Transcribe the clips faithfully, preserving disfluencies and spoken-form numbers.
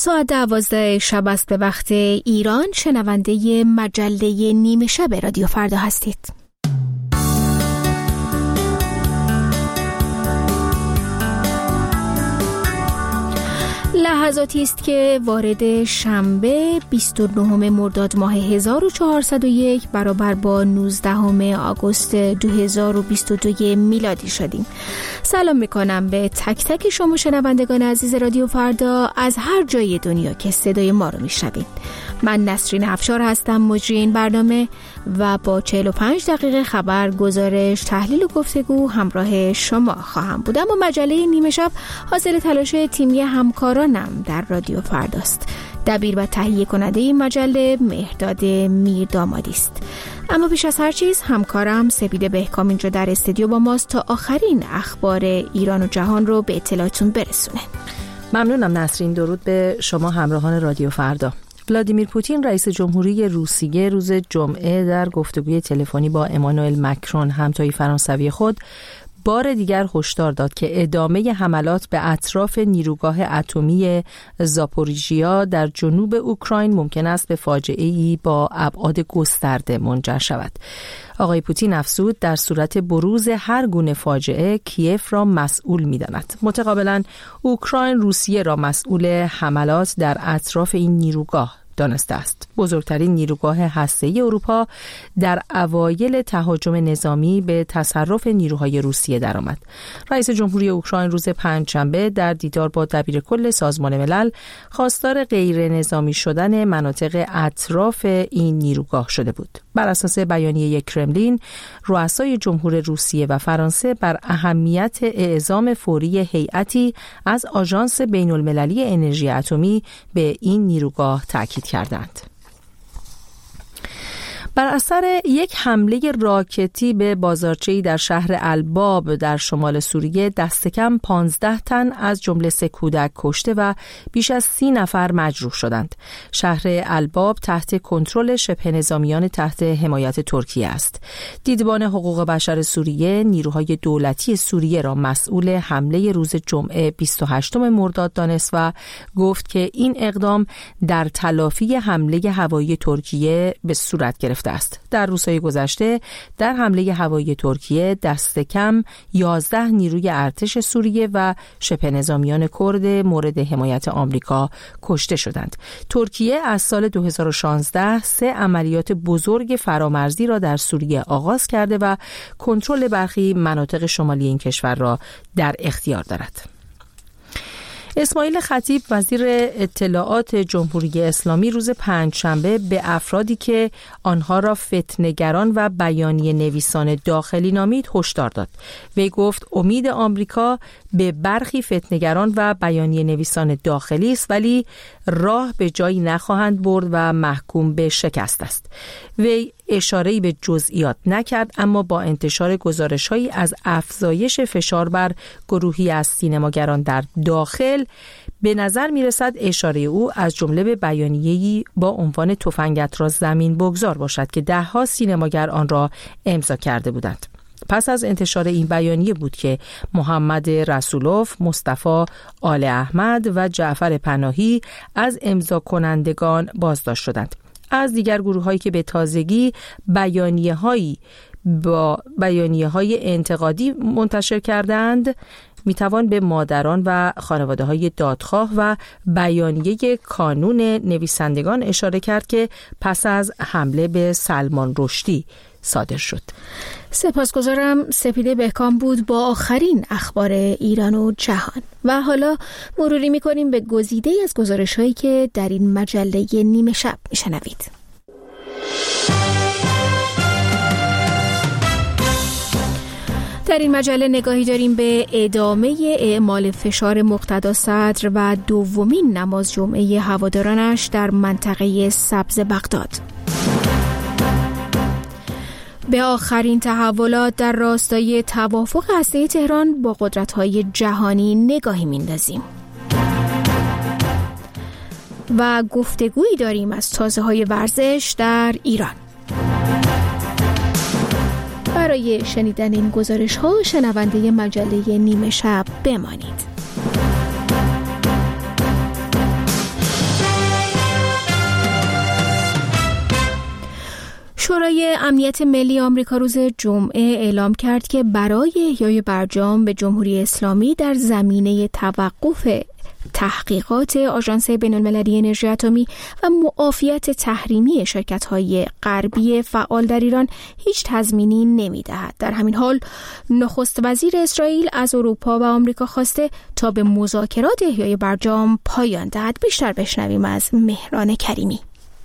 ساعت دوازده شب است به وقت ایران. شنونده مجله نیمه شب رادیو فردا هستید. لحظاتی است که وارد شنبه بیست و نهم مرداد ماه هزار و چهارصد و یک برابر با نوزدهم آگوست دو هزار و بیست و دو میلادی شدیم. سلام میکنم به تک تک شما شنوندگان عزیز رادیو فردا از هر جای دنیا که صدای ما رو میشنوید. من نسرین افشار هستم، مجری این برنامه، و با چهل و پنج دقیقه خبر، گزارش، تحلیل و گفتگو همراه شما خواهم بود. اما مجله نیمه شب حاصل تلاش تیمی همکارانم در رادیو فرداست. دبیر و تهیه کننده این مجله مهرداد میردامادی است. اما پیش از هر چیز همکارم سپیده بهکام اینجا در استودیو با ماست تا آخرین اخبار ایران و جهان رو به اطلاعتون برسونه. ممنونم نسرین. درود به شما همراهان رادیو فردا. ولادیمیر پوتین رئیس جمهوری روسیه روز جمعه در گفتگوی تلفنی با امانوئل مکرون همتای فرانسوی خود بار دیگر هشدار داد که ادامه حملات به اطراف نیروگاه اتمی زاپوریژیا در جنوب اوکراین ممکن است به فاجعه‌ای با ابعاد گسترده منجر شود. آقای پوتین افزود در صورت بروز هر گونه فاجعه کیف را مسئول می‌داند. متقابلاً اوکراین روسیه را مسئول حملات در اطراف این نیروگاه دانسته است. بزرگترین نیروگاه هسته‌ای اروپا در اوایل تهاجم نظامی به تصرف نیروهای روسیه درآمد. رئیس جمهوری اوکراین روز پنجشنبه در دیدار با دبیر کل سازمان ملل خواستار غیر نظامی شدن مناطق اطراف این نیروگاه شده بود. بر اساس بیانیه کرملین، رؤسای جمهور روسیه و فرانسه بر اهمیت اعزام فوری هیئتی از آژانس بین‌المللی انرژی اتمی به این نیروگاه تاکید کردند. بر اثر یک حمله راکتی به بازارچه‌ای در شهر الباب در شمال سوریه دست کم پانزده تن از جمله سه کودک کشته و بیش از سی نفر مجروح شدند. شهر الباب تحت کنترل شبه نظامیان تحت حمایت ترکیه است. دیدبان حقوق بشر سوریه نیروهای دولتی سوریه را مسئول حمله روز جمعه بیست و هشتم مرداد دانست و گفت که این اقدام در تلافی حمله هوایی ترکیه به صورت گرفته است. در روزهای گذشته در حمله هوایی ترکیه دست کم یازده نیروی ارتش سوریه و شبه نظامیان کرد مورد حمایت آمریکا کشته شدند. ترکیه از سال دو هزار و شانزده سه عملیات بزرگ فرامرزی را در سوریه آغاز کرده و کنترل برخی مناطق شمالی این کشور را در اختیار دارد. اسماعیل خطیب وزیر اطلاعات جمهوری اسلامی روز پنجشنبه به افرادی که آنها را فتنه‌گران و بیانیه نویسان داخلی نامید هشدار داد. وی گفت امید آمریکا به برخی فتنه‌گران و بیانیه نویسان داخلی است، ولی راه به جایی نخواهند برد و محکوم به شکست است. وی اشاره‌ای به جزئیات نکرد، اما با انتشار گزارش‌هایی از افزایش فشار بر گروهی از سینماگران در داخل به نظر می‌رسد اشاره او از جمله به بیانیه‌ای با عنوان تفنگت را زمین بگذار باشد که ده‌ها سینماگر آن را امضا کرده بودند. پس از انتشار این بیانیه بود که محمد رسولوف، مصطفی آل احمد و جعفر پناهی از امضا کنندگان بازداشت شدند. از دیگر گروه‌هایی که به تازگی بیانیه‌هایی با بیانیه‌های انتقادی منتشر کردند میتوان به مادران و خانواده‌های دادخواه و بیانیه کانون نویسندگان اشاره کرد که پس از حمله به سلمان رشدی صادر شد. سپاسگزارم. سپیده بهکام بود با آخرین اخبار ایران و جهان. و حالا مروری می‌کنیم به گزیده‌ای از گزارش‌هایی که در این مجله نیمه شب می‌شنوید. در این مجله نگاهی داریم به ادامه اعمال فشار مقتدا صدر و دومین نماز جمعه هوادارانش در منطقه سبز بغداد. به آخرین تحولات در راستای توافق هسته‌ای تهران با قدرت‌های جهانی نگاهی می‌اندازیم. و گفتگویی داریم از تازه‌های ورزش در ایران. برای شنیدن این گزارش‌ها شنونده مجله نیمه شب بمانید. شورای امنیت ملی آمریکا روز جمعه اعلام کرد که برای احیای برجام به جمهوری اسلامی در زمینه توقف تحقیقات آژانس بین‌المللی انرژی اتمی و معافیت تحریمی شرکت‌های غربی فعال در ایران هیچ تضمینی نمی‌دهد. در همین حال نخست وزیر اسرائیل از اروپا و آمریکا خواسته تا به مذاکرات احیای برجام پایان دهد. بیشتر بشنویم از مهران کریمی.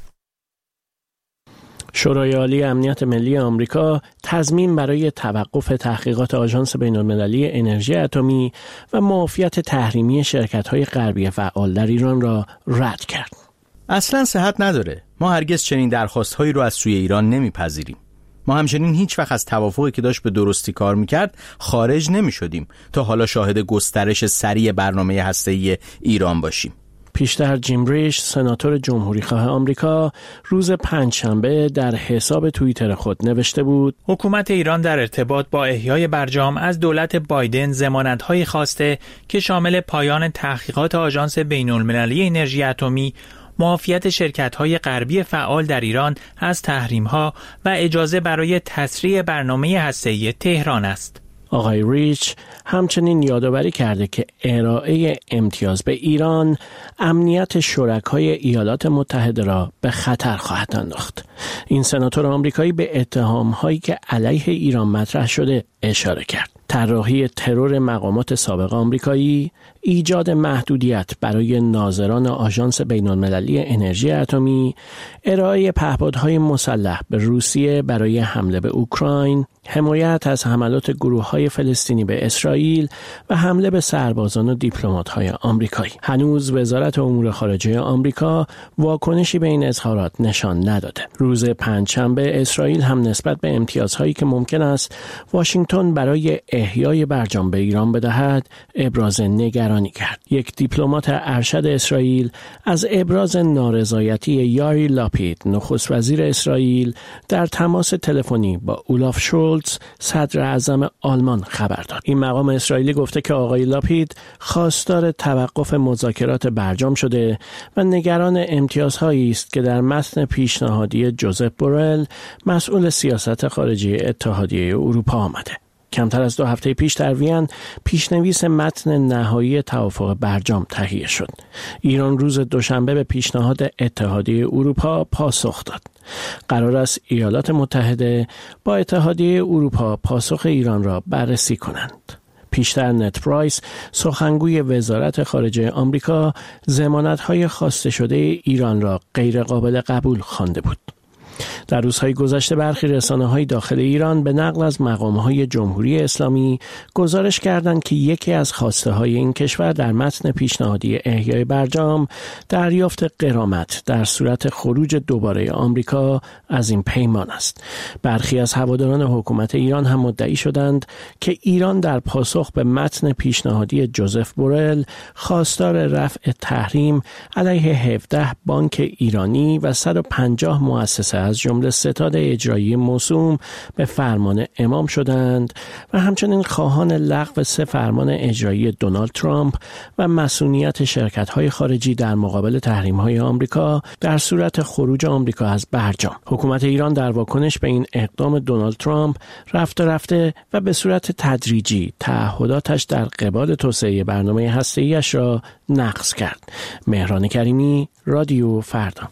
شورای عالی امنیت ملی آمریکا تضمین برای توقف تحقیقات آژانس بین‌المللی انرژی اتمی و معافیت تحریمی شرکت‌های غربی فعال در ایران را رد کرد. اصلاً صحت نداره. ما هرگز چنین درخواست‌هایی رو از سوی ایران نمی‌پذیریم. ما همچنین هیچ وقت از توافقی که داشت به درستی کار می‌کرد خارج نمی‌شدیم تا حالا شاهد گسترش سریع برنامه هسته‌ای ایران باشیم. پیشتر جیم ریش، سناتور جمهوری‌خواه آمریکا، روز پنجشنبه در حساب توییتر خود نوشته بود: حکومت ایران در ارتباط با احیای برجام از دولت بایدن ضمانت‌هایی خواسته که شامل پایان تحقیقات آژانس بین‌المللی انرژی اتمی، معافیت شرکت‌های غربی فعال در ایران از تحریم‌ها و اجازه برای تسریع برنامه هسته‌ای تهران است. آقای ریچ همچنین یادآوری کرده که ارائه امتیاز به ایران امنیت شرکای ایالات متحده را به خطر خواهد انداخت. این سناتور آمریکایی به اتهام‌هایی که علیه ایران مطرح شده اشاره کرد. طراحی ترور مقامات سابق آمریکایی، ایجاد محدودیت برای ناظران آژانس بین‌المللی انرژی اتمی، ارائه پهپادهای مسلح به روسیه برای حمله به اوکراین، حمایت از حملات گروه‌های فلسطینی به اسرائیل و حمله به سربازان و دیپلمات‌های آمریکایی. هنوز وزارت امور خارجه آمریکا واکنشی به این اظهارات نشان نداده. روز پنجشنبه اسرائیل هم نسبت به امتیازهایی که ممکن است واشنگتن برای احیای برجام به ایران بدهد ابراز نگرانی کرد. یک دیپلمات ارشد اسرائیل از ابراز نارضایتی یاری لاپید، نخست وزیر اسرائیل، در تماس تلفنی با اولاف شولتز، صدر اعظم آلمان خبر داد. این مقام اسرائیلی گفته که آقای لاپید خواستار توقف مذاکرات برجام شده و نگران امتیازهایی است که در متن پیشنهادی جوزف بورل، مسئول سیاست خارجی اتحادیه اروپا آمده. کمتر از دو هفته پیش در وین پیشنویس متن نهایی توافق برجام تهیه شد. ایران روز دوشنبه به پیشنهاد اتحادیه اروپا پاسخ داد. قرار است ایالات متحده با اتحادیه اروپا پاسخ ایران را بررسی کنند. پیشتر نت پرایس، سخنگوی وزارت خارجه آمریکا، ضمانت‌های خواسته شده ایران را غیر قابل قبول خوانده بود. در روزهای گذشته برخی رسانه‌های داخل ایران به نقل از مقام‌های جمهوری اسلامی گزارش کردند که یکی از خواسته‌های این کشور در متن پیشنهادی احیای برجام دریافت غرامت در صورت خروج دوباره آمریکا از این پیمان است. برخی از هواداران حکومت ایران هم مدعی شدند که ایران در پاسخ به متن پیشنهادی جوزف بورل خواستار رفع تحریم علیه هفده بانک ایرانی و صد و پنجاه مؤسسه از جمله ستاد اجرایی موسوم به فرمان امام شدند و همچنین خواهان لغو سه فرمان اجرایی دونالد ترامپ و مصونیت شرکت‌های خارجی در مقابل تحریم‌های آمریکا در صورت خروج آمریکا از برجام. حکومت ایران در واکنش به این اقدام دونالد ترامپ رفته رفته و به صورت تدریجی تعهداتش در قبال توسعه برنامه هسته‌ایش را نقض کرد. مهران کریمی، رادیو فردا.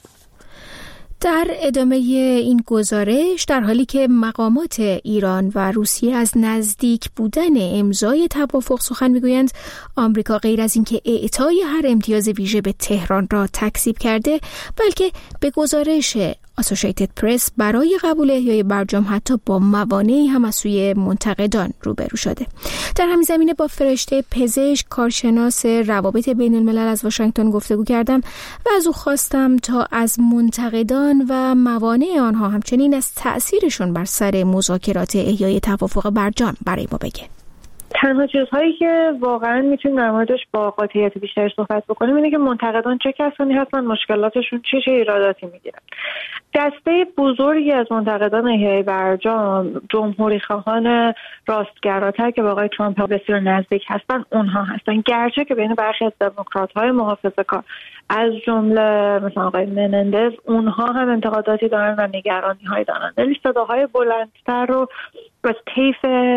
در ادامه این گزارش، در حالی که مقامات ایران و روسیه از نزدیک بودن امضای توافق سخن میگویند، آمریکا غیر از اینکه اعطای هر امتیاز ویژه به تهران را تکذیب کرده، بلکه به گزارش اسوسییتد پرس برای قبول احیای برجام حتی با موانعی هم از سوی منتقدان روبرو شده. در همین زمینه با فرشته پزشک، کارشناس روابط بین الملل از واشنگتن گفتگو کردم و از او خواستم تا از منتقدان و موانع آنها، همچنین از تأثیرشون بر سر مذاکرات احیای توافق برجام برای ما بگه. تنها چیزهایی که واقعا میتونیم در موردش با قاطعیت بیشتر صحبت بکنیم اینه که منتقدان چه کسانی هستن، مشکلاتشون چه چه ایراداتی میگیرن. دسته بزرگی از منتقدان احیای برجام جمهوری خواهان راستگراتر که با آقای ترامپ بسیار نزدیک هستن اونها هستن، گرچه که بین برخی از دموکرات‌های محافظه‌کار از جمله مثلا آقای منندز اونها هم انتقاداتی دارن و نگرانی‌هایی دارن، ولی صداهای بلندتر رو از طیف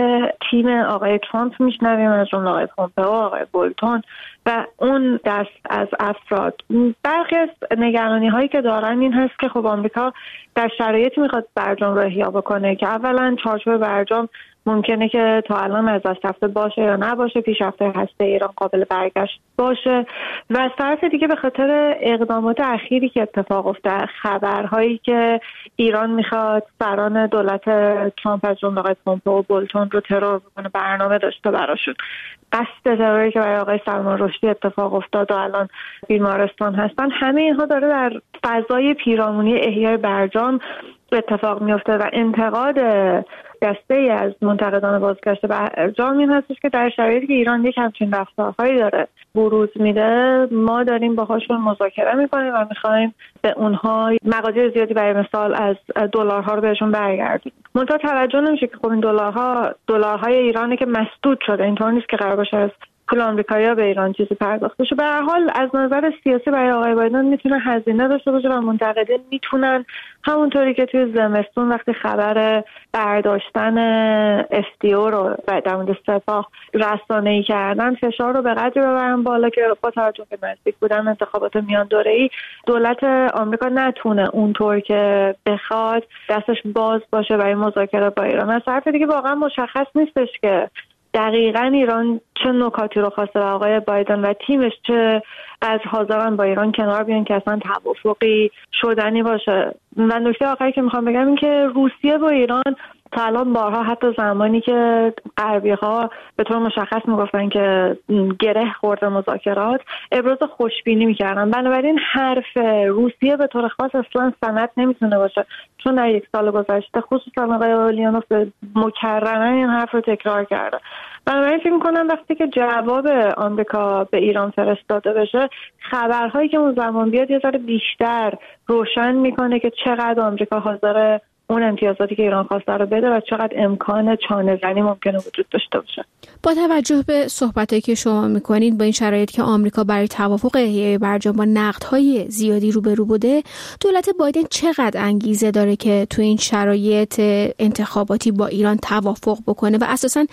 تیم آقای ترامپ میشنویم، از جمله آقای پومپئو، آقای بولتون و اون دست از افراد. برخی از نگرانی‌هایی که دارن این هست که خب آمریکا در شرایطی میخواد برجام رو احیا بکنه که اولا چارچوب برجام ممکنه که تا الان از دست رفته باشه یا نباشه، پیشرفت هسته ایران قابل برگشت باشه و از طرف دیگه به خاطر اقدامات اخیری که اتفاق افتاد، خبرهایی که ایران میخواد سران دولت ترامپ از جمله آقای پومپئو و بولتون رو ترور بکنه، برنامه داشته براشون، قصد تروری که برای آقای سلمان رشدی اتفاق افتاد و الان بیمارستان هستن، همه اینها داره در فضای پیرامونی احیای برجام اتفاق میفته و انتقاد دسته ای از منتقدان بازگشت برجام این هستش که در شرایطی که ایران یک همچین رفتارهایی داره بروز میده، ما داریم باهاشون مذاکره میکنیم و میخوایم به اونها مقادیر زیادی برای مثال از دلارها رو بهشون برگردیم. منتها توجه نمیشه که خب این دلارها دلارهای ایرانه که مسدود شده، اینطور نیست که قرار باشه از پول آمریکایی‌ها به ایران چیزی پرداخت بشه. به هر حال از نظر سیاسی برای آقای بایدن میتونه هزینه داشته باشه و منتقدین میتونن همونطوری که توی زمستون وقتی خبر برداشتن اف دی او رو در مورد سپاه رسانه‌ای کردن، فشار رو به قدری ببرن بالا که با توجه به نزدیک بودن انتخابات میان دوره‌ای دولت آمریکا نتونه اونطور که بخواد دستش باز باشه برای مذاکره با ایران. از طرف دیگه واقعا مشخص نیستش که دقیقاً ایران چه نکاتی رو خواسته و آقای بایدن و تیمش چه قدر حاضرن با ایران کنار بیان که اصلا توافقی شدنی باشه. و نکته آخری که میخوام بگم این که روسیه با ایران تا الان بارها حتی زمانی که غربی‌ها به طور مشخص میگفتن که گره خورده مذاکرات ابراز خوشبینی میکردن، بنابراین حرف روسیه به طور خاص اصلا سند نمیتونه باشه، چون در یک سال گذشته خصوصا آقای اولیانوف مکررن این حرف رو تکرار کرده. بنابراین فکر میکنم وقتی که جواب آمریکا به ایران فرستاده بشه، خبرهایی که اون زمان بیاد یه ذره بیشتر روشن میکنه که چقدر آمریکا حاضره اون امتیازاتی که ایران خواسته رو بده و چقدر امکان چانه زنی ممکنه وجود داشته باشه. با توجه به صحبتایی که شما میکنید، با این شرایط که آمریکا برای توافق احیای برجام با نقدهای زیادی روبرو بوده، دولت بایدن چقدر انگیزه داره که تو این شرایط انتخاباتی با ایران توافق بکنه و اساساً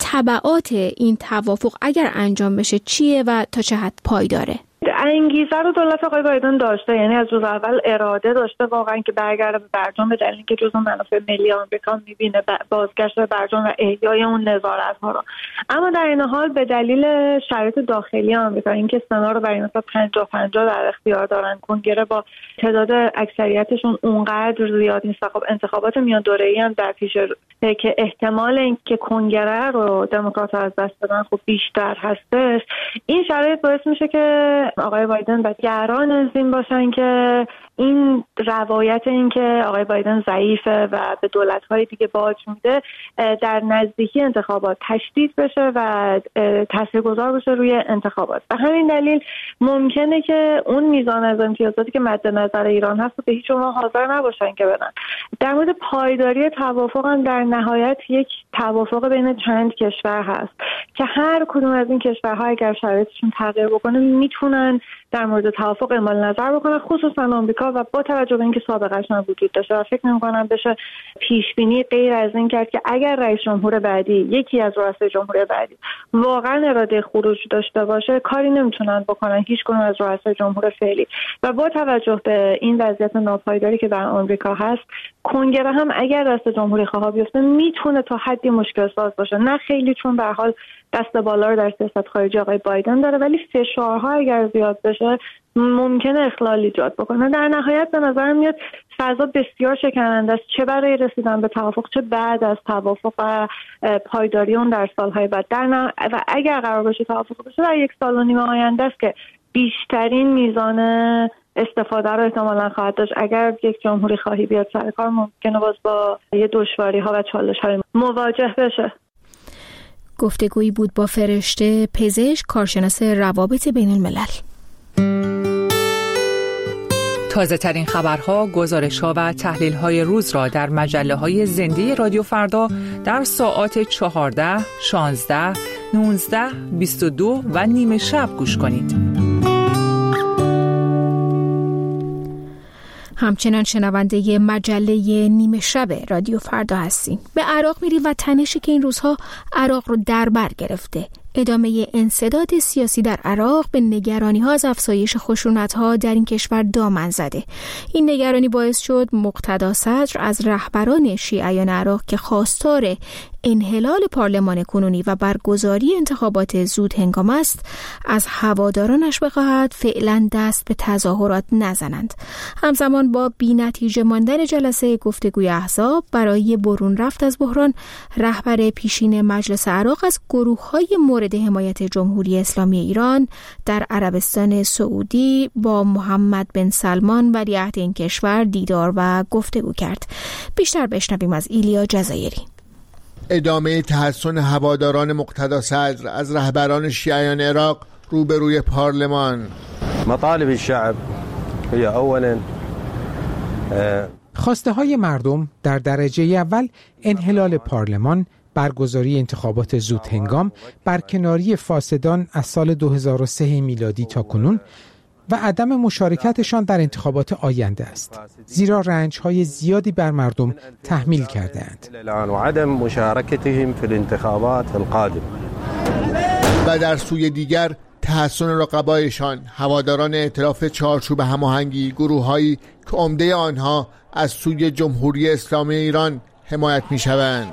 تبعات این توافق اگر انجام بشه چیه و تا چه حد پایداره؟ انگیزه رو دولت آقای بایدن داشته، یعنی از روز اول اراده داشته واقعا که برگرده به برجام به دلیل اینکه جزو منافع ملی آمریکا میبینه بازگشت به برجام و احیای اون نظارت ها رو. اما در این حال به دلیل شرایط داخلی آمریکا، اینکه سنا رو برای مثلا پنجاه پنجاه در اختیار دارن، کنگره با تعداد اکثریتشون اونقدر زیاد نیست، خب انتخابات میان دوره‌ای هم در پیش که احتمال اینکه کنگره رو دموکرات‌ها از دست بدن خب بیشتر هستش، این شرایط باعث میشه که آقای بایدن و گران از این باشن که این روایت این که آقای بایدن ضعیفه و به دولت‌های دیگه باج میده در نزدیکی انتخابات تشدید بشه و تاثیرگذار بشه روی انتخابات. به همین دلیل ممکنه که اون میزان از امتیازاتی که مد نظر ایران هست به هیچ عنوان حاضر نباشن که بدن. در مورد پایداری توافق هم در نهایت یک توافق بین چند کشور هست که هر کدوم از این کشورها اگر شرایطشون تغییر بکنه میتونن در مورد توافق اعمال نظر بکنن، خصوصا آمریکا، و با توجه به اینکه سابقه‌اش هم وجود داشته و فکر نمی‌کنم بشه پیش بینی غیر از این کرد که اگر رئیس جمهور بعدی، یکی از رؤسای جمهوری بعدی واقعا اراده خروج داشته باشه، کاری نمیتونن بکنن هیچ کدوم از رؤسای جمهور فعلی. و با توجه به این وضعیت ناپایداری که در آمریکا هست، کنگره هم اگر رئیس جمهوری خواه بیفته میتونه تا حدی مشکل ساز باشه، نه خیلی چون به هر حال دست بالا رو در سیاست خارجی آقای بایدن داره، ولی فشارها اگر زیاد بشه ممکنه اخلال ایجاد بکنه. در نهایت به نظر میاد فضا بسیار شکننده است، چه برای رسیدن به توافق چه بعد از توافق و پایداری اون در سالهای بعد. در نه... و اگر قرار باشه توافق بشه در یک سال و نیم آینده است که بیشترین میزان استفاده رو احتمالاً خواهد داشت. اگر یک جمهوری خواهی بیاد سر کار ممکنه باز با یه دشواری ها و چالش های مواجه بشه. گفتگویی بود با فرشته پزشک، کارشناس روابط بین الملل. تازه ترین خبرها، گزارش‌ها و تحلیل‌های روز را در مجله‌های زنده رادیو فردا در ساعات چهارده، شانزده، نوزده، بیست و دو و نیمه شب گوش کنید. همچنان شنونده مجله نیمه شب رادیو فردا هستیم. به عراق میریم و تنشی که این روزها عراق رو در بر گرفته. ادامه انسداد سیاسی در عراق به نگرانی ها از افزایش خشونت ها در این کشور دامن زده. این نگرانی باعث شد مقتدا صدر از رهبران شیعیان عراق که خواستار انحلال پارلمان کنونی و برگزاری انتخابات زود هنگام است، از هوادارانش بخواهد فعلا دست به تظاهرات نزنند. همزمان با بی‌نتیجه ماندن جلسه گفتگوی احزاب برای برون رفت از بحران، رهبر پیشین مجلس عراق از گروه‌های مورد حمایت جمهوری اسلامی ایران در عربستان سعودی با محمد بن سلمان ولیعهد این کشور دیدار و گفتگو کرد. بیشتر بشنویم از ایلیا جزایری. ادامه تحسن هواداران مقتدا صدر از رهبران شیعیان عراق روبروی پارلمان. مطالب الشعب هي اولا خواسته های مردم در درجه اول انحلال پارلمان، برگزاری انتخابات زود هنگام، برکناری فاسدان از سال دو هزار و سه میلادی تا کنون و عدم مشارکتشان در انتخابات آینده است، زیرا رنج‌های زیادی بر مردم تحمیل کرده‌اند. و عدم مشارکتهم فی الانتخابات القادم. و در سوی دیگر تحسن رقبایشان، هواداران ائتلاف چارچوب هماهنگی، گروه‌هایی که عمده آنها از سوی جمهوری اسلامی ایران حمایت می‌شوند.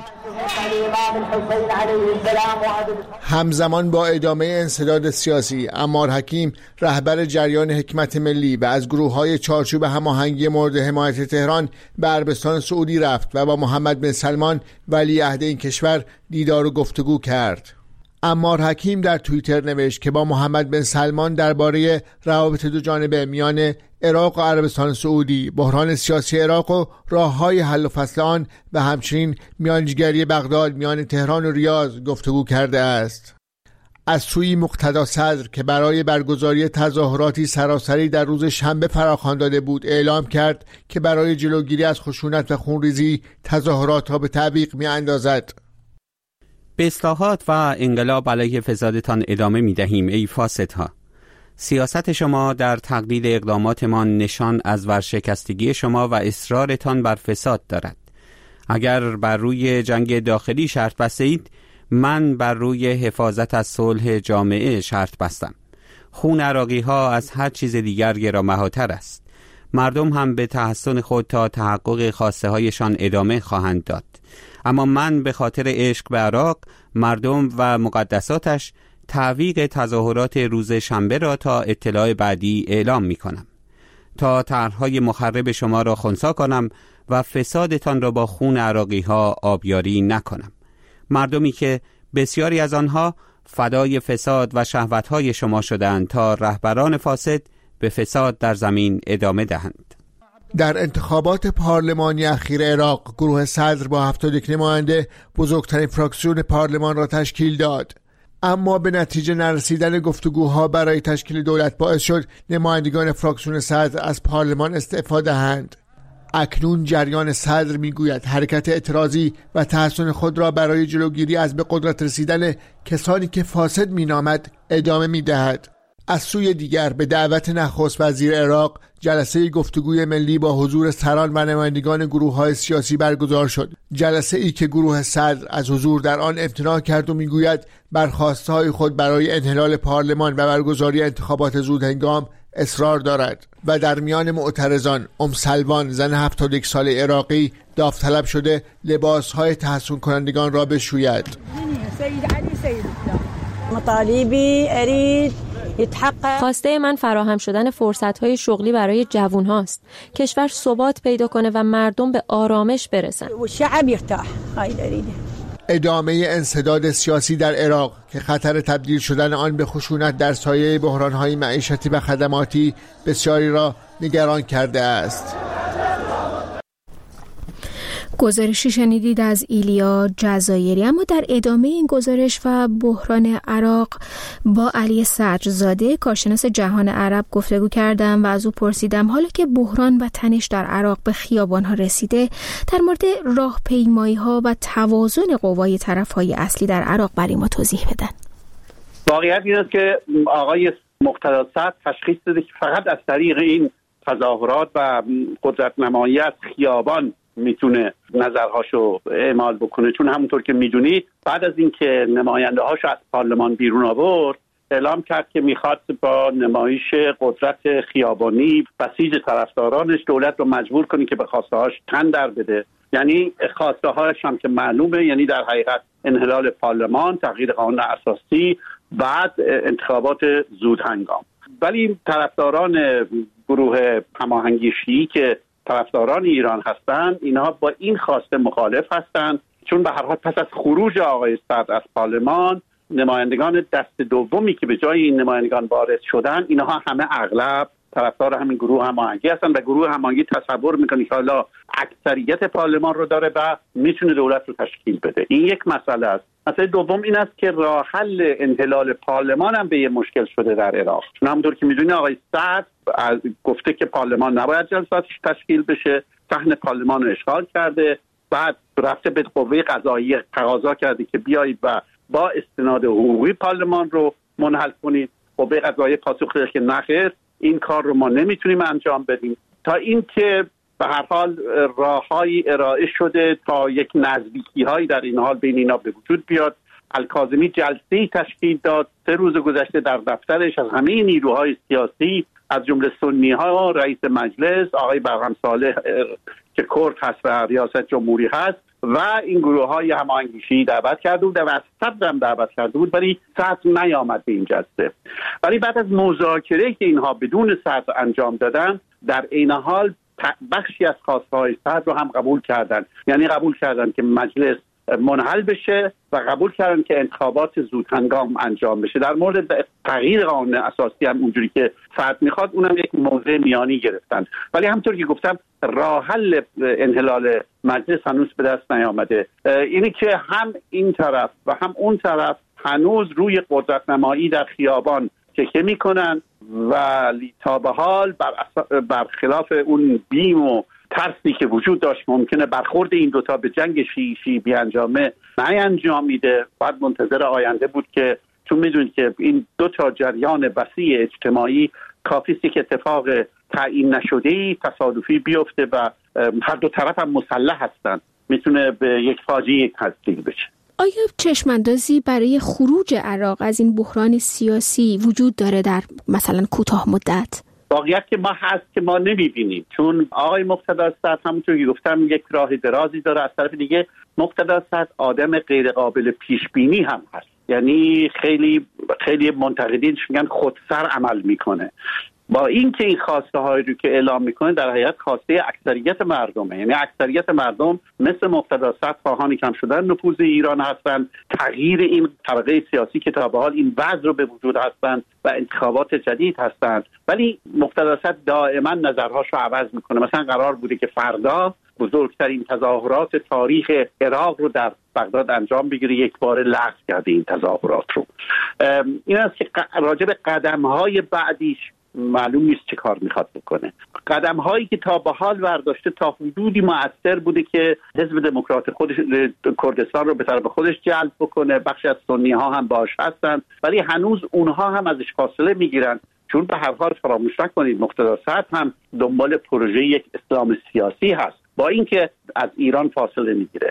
همزمان با ادامه انسداد سیاسی، عمار حکیم رهبر جریان حکمت ملی و از گروه‌های چارچوب هماهنگی مورد حمایت تهران به عربستان سعودی رفت و با محمد بن سلمان ولیعهد این کشور دیدار و گفتگو کرد. عمار حکیم در توییتر نوشت که با محمد بن سلمان درباره روابط دو جانبه میان عراق و عربستان سعودی، بحران سیاسی عراق و راه‌های حل و فصل آن و همچنین میانجیگری بغداد میان تهران و ریاض گفتگو کرده است. از سوی مقتدا صدر که برای برگزاری تظاهراتی سراسری در روز شنبه فراخوان داده بود، اعلام کرد که برای جلوگیری از خشونت و خونریزی تظاهرات را به تعویق می‌اندازد. به اصلاحات و انقلاب علیه فسادتان ادامه می دهیم ای فاسدها. سیاست شما در تقلید اقداماتمان نشان از ورشکستگی شما و اصرارتان بر فساد دارد. اگر بر روی جنگ داخلی شرط بستید، من بر روی حفاظت از صلح جامعه شرط بستم. خون عراقی ها از هر چیز دیگر گرانبهاتر است. مردم هم به تحسن خود تا تحقق خواسته هایشان ادامه خواهند داد. اما من به خاطر عشق به عراق، مردم و مقدساتش تعویق تظاهرات روز شنبه را تا اطلاع بعدی اعلام می کنم، تا طرح‌های مخرب شما را خنثی کنم و فسادتان را با خون عراقی ها آبیاری نکنم. مردمی که بسیاری از آنها فدای فساد و شهوت‌های شما شدند تا رهبران فاسد به فساد در زمین ادامه دهند. در انتخابات پارلمانی اخیر عراق، گروه صدر با هفتاد و یک نماینده بزرگترین فراکسیون پارلمان را تشکیل داد، اما به نتیجه نرسیدن گفتگوها برای تشکیل دولت باعث شد نمایندگان فراکسیون صدر از پارلمان استعفا دهند. اکنون جریان صدر میگوید حرکت اعتراضی و تحسن خود را برای جلوگیری از به قدرت رسیدن کسانی که فاسد مینامد ادامه میدهد. از سوی دیگر به دعوت نخست وزیر عراق جلسه گفتگوی ملی با حضور سران و نمایندگان گروه‌های سیاسی برگزار شد. جلسه ای که گروه صدر از حضور در آن امتناع کرد و میگوید بر خواسته‌های خود برای انحلال پارلمان و برگزاری انتخابات زود هنگام اصرار دارد. و در میان معترضان ام سلوان، زن هفتاد و یک ساله عراقی، داوطلب شده لباس‌های تحسین کنندگان را بشوید. مطالبی اريد خواسته من فراهم شدن فرصت‌های شغلی برای جوان هاست. کشور ثبات پیدا کنه و مردم به آرامش برسن. ادامه انسداد سیاسی در عراق که خطر تبدیل شدن آن به خشونت در سایه بحران‌های معیشتی و خدماتی بسیاری را نگران کرده است. گزارشی شنیدید از ایلیا جزایری. اما در ادامه این گزارش و بحران عراق با علی صدرزاده کارشناس جهان عرب گفتگو کردم و از او پرسیدم حالا که بحران و تنش در عراق به خیابان‌ها رسیده، در مورد راهپیمایی‌ها و توازن قوای طرف‌های اصلی در عراق برای ما توضیح بدن. واقعیت این است که آقای مقتدی صدر تشخیص داده که فقط از طریق این تظاهرات و قدرت نمایی از خیابان میتونه نظرهاشو اعمال بکنه، چون همونطور که میدونید بعد از اینکه نماینده هاشو از پارلمان بیرون آورد اعلام کرد که میخواد با نمایش قدرت خیابانی بسیج طرفدارانش دولت رو مجبور کنه که به خواسته هاش تن در بده. یعنی خواسته هاش هم که معلومه، یعنی در حقیقت انحلال پارلمان، تغییر قانون اساسی، بعد انتخابات زود هنگام. ولی طرفداران گروه هماهنگی شیعی که طرفداران ایران هستند، اینها با این خواسته مخالف هستند، چون به هر حال پس از خروج آقای صدر از پارلمان نمایندگان دست دومی که به جای این نمایندگان وارد شدن، اینها همه اغلب طرفدار همین گروه هماهنگی هستن و گروه هماهنگی تصور میکنه که حالا اکثریت پارلمان رو داره و میتونه دولت رو تشکیل بده. این یک مسئله است. مسئله دوم این است که راه حل انحلال پارلمان هم به یه مشکل شده در عراق، چون همونطور که میدونید آقای صدر گفته که پارلمان نباید جلساتش تشکیل بشه، صحن پارلمان رو اشغال کرده، بعد رفته به قوه قضاییه تقاضا کرده که بیایید و با استناد حقوقی پارلمان رو منحل کنید. قوه قضاییه پاسخ داده که نخیر، این کار رو ما نمیتونیم انجام بدیم، تا اینکه به هر حال راههایی ارائه شده تا یک نزدیکی‌هایی در این حال بین اینا به وجود بیاد. الکاظمی جلسه‌ای تشکیل داد سه روز گذشته در دفترش از همه نیروهای سیاسی، از جمله سنی‌ها، رئیس مجلس آقای برهم صالح که کرد هست و ریاست جمهوری هست و این گروه‌های هماهنگی شیعی دعوت کرده بود و از صدر هم دعوت کرده بود، ولی صدر نیامد به این جلسه. ولی بعد از مذاکره که اینها بدون صدر انجام دادن، در عین حال بخشی از خواسته‌های صدر رو هم قبول کردن، یعنی قبول کردن که مجلس منحل بشه و قبول کردن که انتخابات زود هنگام انجام بشه. در مورد تغییر قانون اساسی هم اونجوری که صدر میخواد، اونم یک موضع میانی گرفتن. ولی همونطور که گفتم راه حل انحلال مجلس هنوز به دست نیامده. اینی که هم این طرف و هم اون طرف هنوز روی قدرت نمایی در خیابان تکیه میکنن، ولی تا به حال بر برخلاف اون بیم و ترسی که وجود داشت ممکنه برخورد این دوتا به جنگ شیعی شیعی بیانجامه نینجامیده. بعد منتظر آینده بود که چون میدونید که این دوتا جریان وسیع اجتماعی کافیستی که اتفاق تعیین نشده‌ای تصادفی بیفته و هر دو طرف هم مسلح هستن، میتونه به یک فاجعه تبدیل بشه. آیا چشماندازی برای خروج عراق از این بحران سیاسی وجود داره در مثلا کوتاه مدت؟ واقعیت که ما هست که ما نمیبینیم، چون آقای مقتدی صدر همونطور که گفتم یک راه درازی داره. از طرف دیگه مقتدی صدر آدم غیر قابل پیش بینی هم هست، یعنی خیلی خیلی منتقدینش میگن خودسر عمل میکنه. با اینکه این خواسته هایی رو که اعلام میکنه در حقیقت خواسته اکثریت مردمه، یعنی اکثریت مردم مثل مقتدی صدر خواهان کم شدن نفوذ ایران هستن، تغییر این طبقه سیاسی که تا به حال این وضع رو به وجود هستن و انتخابات جدید هستن. ولی مقتدی صدر دائما نظرهاش رو عوض میکنه. مثلا قرار بوده که فردا بزرگترین تظاهرات تاریخ عراق رو در بغداد انجام بگیره، یک بار لغو کرده این تظاهرات رو. این است که راجع به قدم‌های بعدیش معلوم نیست چه کار میخواد بکنه. قدم هایی که تا به حال برداشته تا حدودی مؤثر بوده که حزب دموکرات خودش کردستان رو به طرف خودش جلب بکنه، بخشی از سنی ها هم باش هستن، ولی هنوز اونها هم ازش فاصله میگیرن، چون به هر حال فراموش نکنید مقتدی صدر هم دنبال پروژه یک اسلام سیاسی هست، با اینکه از ایران فاصله میگیره.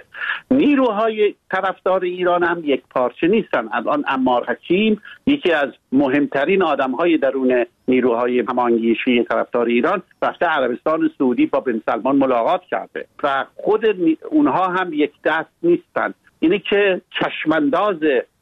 نیروهای طرفدار ایران هم یک پارچه نیستن. الان عمار حکیم یکی از مهمترین آدمهای درون نیروهای هماهنگی شیعی طرفدار ایران رفته عربستان سعودی با بن سلمان ملاقات کرده و خود اونها هم یک دست نیستن. اینه که چشمانداز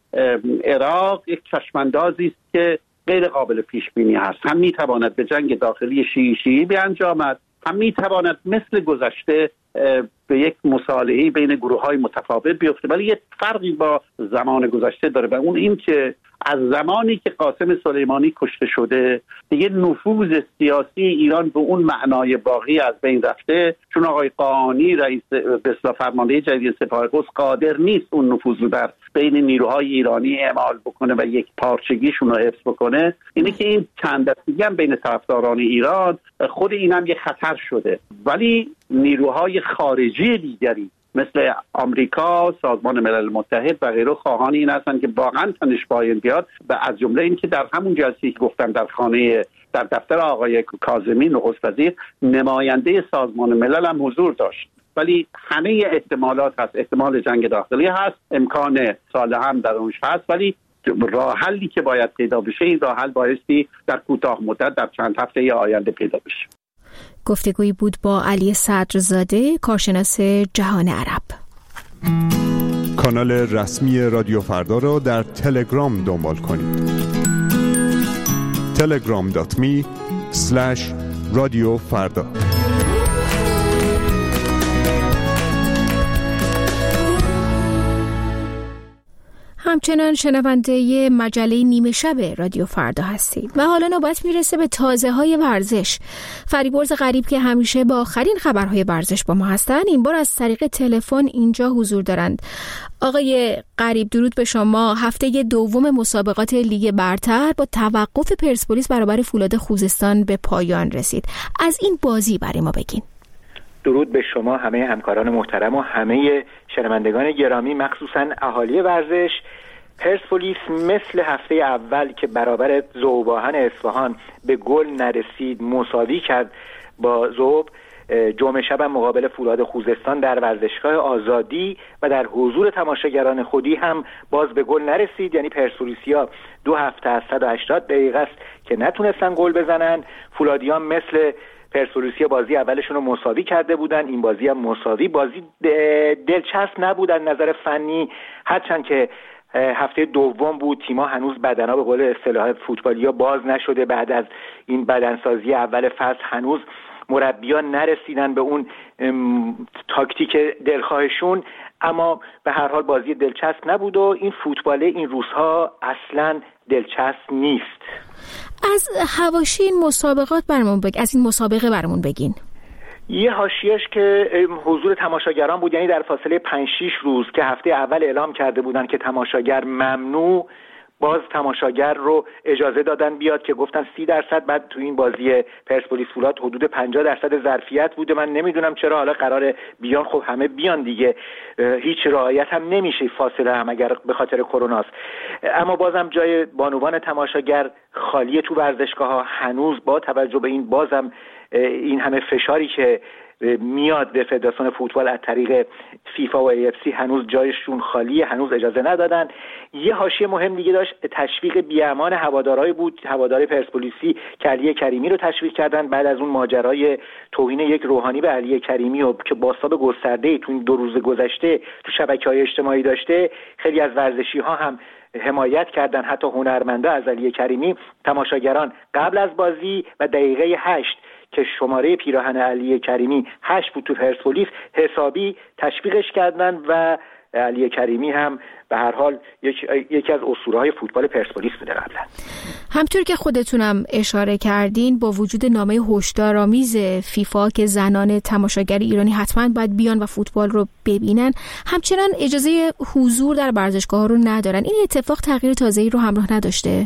عراق یک چشماندازی است که غیر قابل پیش بینی هست. هم میتواند به جنگ داخلی شیعی شیعی بیانجامد، هم میتواند مثل گذشته به یک مصالحه بین گروه‌های متفاوت بیفته. ولی یک فرقی با زمان گذشته داره و اون این که از زمانی که قاسم سلیمانی کشته شده دیگه نفوذ سیاسی ایران به اون معنای باقی از بین رفته، چون آقای قاآنی رئیس به اصطلاح فرمانده جدید سپاه قدس قادر نیست اون نفوذ رو در بین نیروهای ایرانی اعمال بکنه و یک پارچگیشون رو حفظ بکنه. اینه که این چند دستگی هم بین طرفداران ایران خود این هم یه خطر شده. ولی نیروهای خارجی دیگری مثل آمریکا، سازمان ملل متحد و غیره خواهان این هستند که واقعا تنش پایین بیاد و از جمله این که در همون جلسه‌ای که گفتم در خانه در دفتر آقای کاظمی نخست وزیر نماینده سازمان ملل هم حضور داشت. ولی همه احتمالات هست، احتمال جنگ داخلی هست، امکان صلح هم در اونش هست، ولی راه حلی که باید پیدا بشه این راه حل بایستی در کوتاه مدت در چند هفته آینده پیدا بشه. گفتگویی بود با علی صدرزاده، کارشناس جهان عرب. کانال رسمی رادیو فردا را در تلگرام دنبال کنید. تلگرام دات می اسلش رادیو فردا. همچنان شنونده مجله نیمه شب رادیو فردا هستید و حالا نوبت میرسه به تازه های ورزش. فریبرز غریب که همیشه با آخرین خبرهای ورزش با ما هستن این بار از طریق تلفن اینجا حضور دارند. آقای غریب درود به شما. هفته دوم مسابقات لیگ برتر با توقف پرسپولیس برابر فولاد خوزستان به پایان رسید. از این بازی برای ما بگین. درود به شما، همه همکاران محترم و همه شنوندگان گرامی، مخصوصا اهالی ورزش. پرسپولیس مثل هفته اول که برابر ذوب‌آهن اصفهان به گل نرسید مساوی کرد با ذوب، جمعه شب مقابل فولاد خوزستان در ورزشگاه آزادی و در حضور تماشاگران خودی هم باز به گل نرسید. یعنی پرسپولیسیا دو هفته از صد و هشتاد دقیقه است که نتونستن گل بزنن. فولادیان مثل پرسپولیسیا بازی اولشون رو مساوی کرده بودن، این بازی هم مساوی. بازی دلچسب نبود از نظر فنی، هرچند که هفته دوم بود، تیم‌ها هنوز بدنها به قول اصطلاح فوتبالیا باز نشده. بعد از این بدنسازی اول فصل هنوز مربیان نرسیدن به اون تاکتیک دلخواهشون، اما به هر حال بازی دلچسب نبود و این فوتبال این روزها اصلاً دلچسب نیست. از حواشی این مسابقات برامون بگین، از این مسابقه برامون بگین. یه حاشیه‌اش که حضور تماشاگران بود، یعنی در فاصله پنج شش روز که هفته اول اعلام کرده بودن که تماشاگر ممنوع، باز تماشاگر رو اجازه دادن بیاد که گفتن سی درصد. بعد تو این بازی پرسپولیس فولاد حدود پنجاه درصد ظرفیت بوده. من نمیدونم چرا حالا قراره بیان، خب همه بیان دیگه، هیچ رعایت هم نمیشه، فاصله هم اگر به خاطر کروناست. اما بازم جای بانوان تماشاگر خالیه تو ورزشگاه‌ها هنوز، با توجه به این بازم این همه فشاری که میاد به فدراسیون فوتبال از طریق فیفا و ای اف سی هنوز جایشون خالیه، هنوز اجازه ندادن. یه حاشیه مهم دیگه داشت، تشویق بی‌امان هوادارهای بود، هوادار پرسپولیسی که علی کریمی رو تشویق کردن بعد از اون ماجرای توهین یک روحانی به علی کریمی و که بازتاب گسترده‌ای تو این دو روز گذشته تو شبکه‌های اجتماعی داشته. خیلی از ورزشی‌ها هم حمایت کردن، حتی هنرمندا از علی کریمی. تماشاگران قبل از بازی و دقیقه هشت که شماره پیراهن علی کریمی هشت بود تو پرسپولیس، حسابی تشویقش کردن و علی کریمی هم به هر حال یک، یکی از اسطوره‌های فوتبال پرسپولیس بوده قبلا. همطور که خودتونم اشاره کردین، با وجود نامه هشدارآمیز فیفا که زنان تماشاگر ایرانی حتما باید بیان و فوتبال رو ببینن، همچنان اجازه حضور در ورزشگاه‌ها رو ندارن. این اتفاق تغییر تازه‌ای رو همراه نداشته؟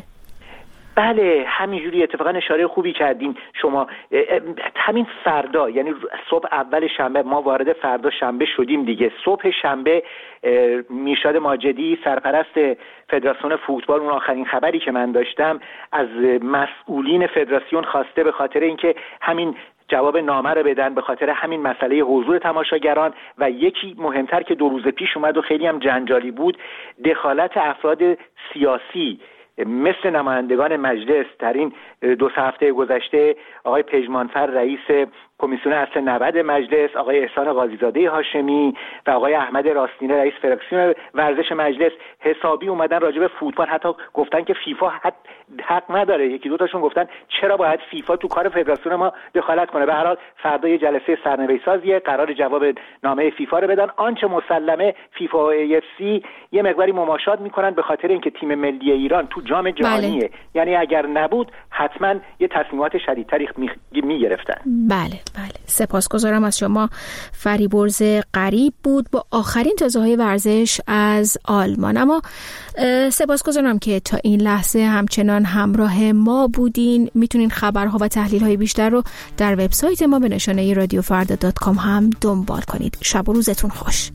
بله، همینجوری. اتفاقا اشاره خوبی کردین شما. همین فردا، یعنی صبح اول شنبه، ما وارد فردا شنبه شدیم دیگه. صبح شنبه میرشاد ماجدی سرپرست فدراسیون فوتبال، اون آخرین خبری که من داشتم، از مسئولین فدراسیون خواسته به خاطر اینکه همین جواب نامه رو بدن، به خاطر همین مسئله حضور تماشاگران و یکی مهمتر که دو روز پیش اومد و خیلی هم جنجالی بود، دخالت افراد سیاسی مثل نمایندگان مجلس. در این دو سه هفته گذشته آقای پژمانفر رئیس کمیسیون اصل نود مجلس، آقای احسان قاضیزاده هاشمی و آقای احمد راستینه رئیس فراکسیون ورزش مجلس حسابی اومدن راجع به فوتبال، حتی گفتن که فیفا حتی حق نداره. یکی دو تاشون گفتن چرا باید فیفا تو کار فدراسیون ما دخالت کنه. به هر حال فردا یه جلسه سرنوشت‌سازیه، قرار جواب نامه فیفا رو بدن. آنچه مسلمه فیفا و ای اف سی یه مقداری مماشات میکنن به خاطر اینکه تیم ملی ایران تو جام جهانیه. بله. یعنی اگر نبود حتما یه تصمیمات شدیدتری میگرفتن. بله بله. سپاسگزارم از شما. فریبرز غریب بود با آخرین تازه‌های ورزش از آلمان. اما سپاسگزارم که تا این لحظه همچنان همراه ما بودین. میتونین خبرها و تحلیل‌های بیشتر رو در وبسایت ما به نشانه رادیو فردا دات کام هم دنبال کنید. شب و روزتون خوش.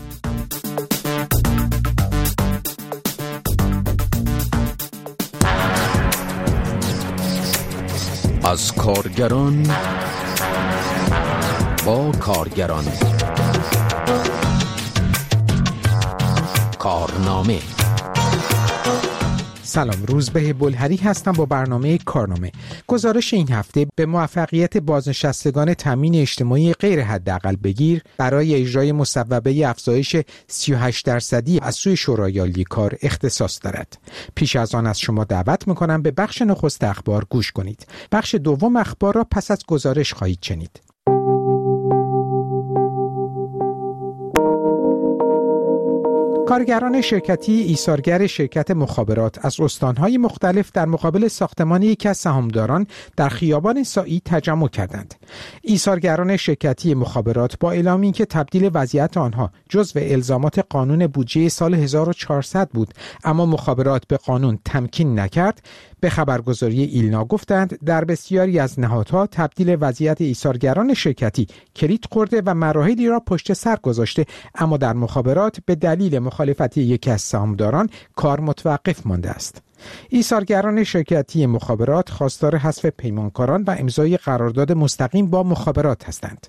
از کارگران با کارگران. کارنامه. سلام، روزبه بلهری هستم با برنامه کارنامه. گزارش این هفته به موفقیت بازنشستگان تامین اجتماعی غیر حداقل بگیر برای اجرای مصوبه افزایش سی و هشت درصدی از سوی شورای عالی کار اختصاص دارد. پیش از آن از شما دعوت می‌کنم به بخش نخست اخبار گوش کنید. بخش دوم اخبار را پس از گزارش خواهید شنید. کارگران شرکتی ایثارگر شرکت مخابرات از استانهای مختلف در مقابل ساختمان یکی از سهامداران در خیابان سائی تجمع کردند. ایثارگران شرکتی مخابرات با اعلام اینکه تبدیل وضعیت آنها جزو الزامات قانون بودجه سال هزار و چهارصد بود اما مخابرات به قانون تمکین نکرد، به خبرگزاری ایلنا گفتند در بسیاری از نهادها تبدیل وضعیت ایثارگران شرکتی کلید خورده و مراحلی را پشت سر گذاشته، اما در مخابرات به دلیل مخالفت یکی از سهامداران کار متوقف مانده است. ایثارگران شرکتی مخابرات خواستار حذف پیمانکاران و امضای قرارداد مستقیم با مخابرات هستند.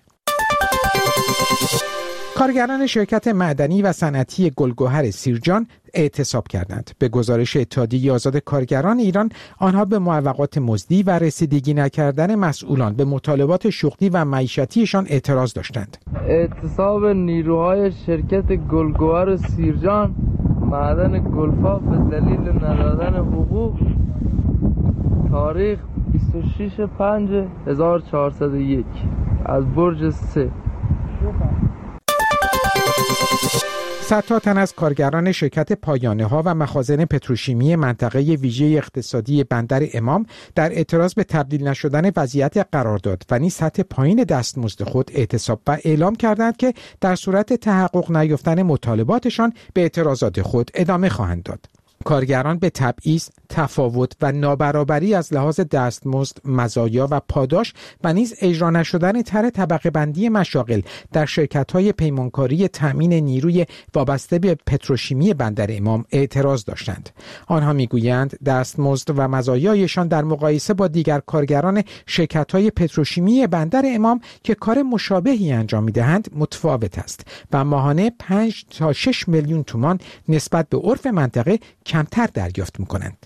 کارگران شرکت معدنی و صنعتی گلگهر سیرجان اعتصاب کردند. به گزارش اتحادیه آزاد کارگران ایران، آنها به معوقات مزدی و رسیدگی نکردن مسئولان به مطالبات شغلی و معیشتیشان اعتراض داشتند. اعتصاب نیروهای شرکت گلگهر سیرجان معدن گلفا به دلیل ندادن حقوق تاریخ بیست و شش پنج هزار و چهارصد و یک از برج سه. صدها تن از کارگران شرکت پایانه‌ها و مخازن پتروشیمی منطقه ویژه اقتصادی بندر امام در اعتراض به تبدیل نشدن وضعیت قرارداد و نیز سطح پایین دستمزد خود اعتصاب و اعلام کردند که در صورت تحقق نیافتن مطالباتشان به اعتراضات خود ادامه خواهند داد. کارگران به تبعیض، تفاوت و نابرابری از لحاظ دستمزد، مزایا و پاداش و نیز اجرا نشدن طرح طبقه بندی مشاغل در شرکت‌های پیمانکاری تامین نیروی وابسته به پتروشیمی بندر امام اعتراض داشتند. آنها میگویند دستمزد و مزایایشان در مقایسه با دیگر کارگران شرکت‌های پتروشیمی بندر امام که کار مشابهی انجام می‌دهند متفاوت است و ماهانه پنج تا شش میلیون تومان نسبت به عرف منطقه کمتر دریافت می‌کنند.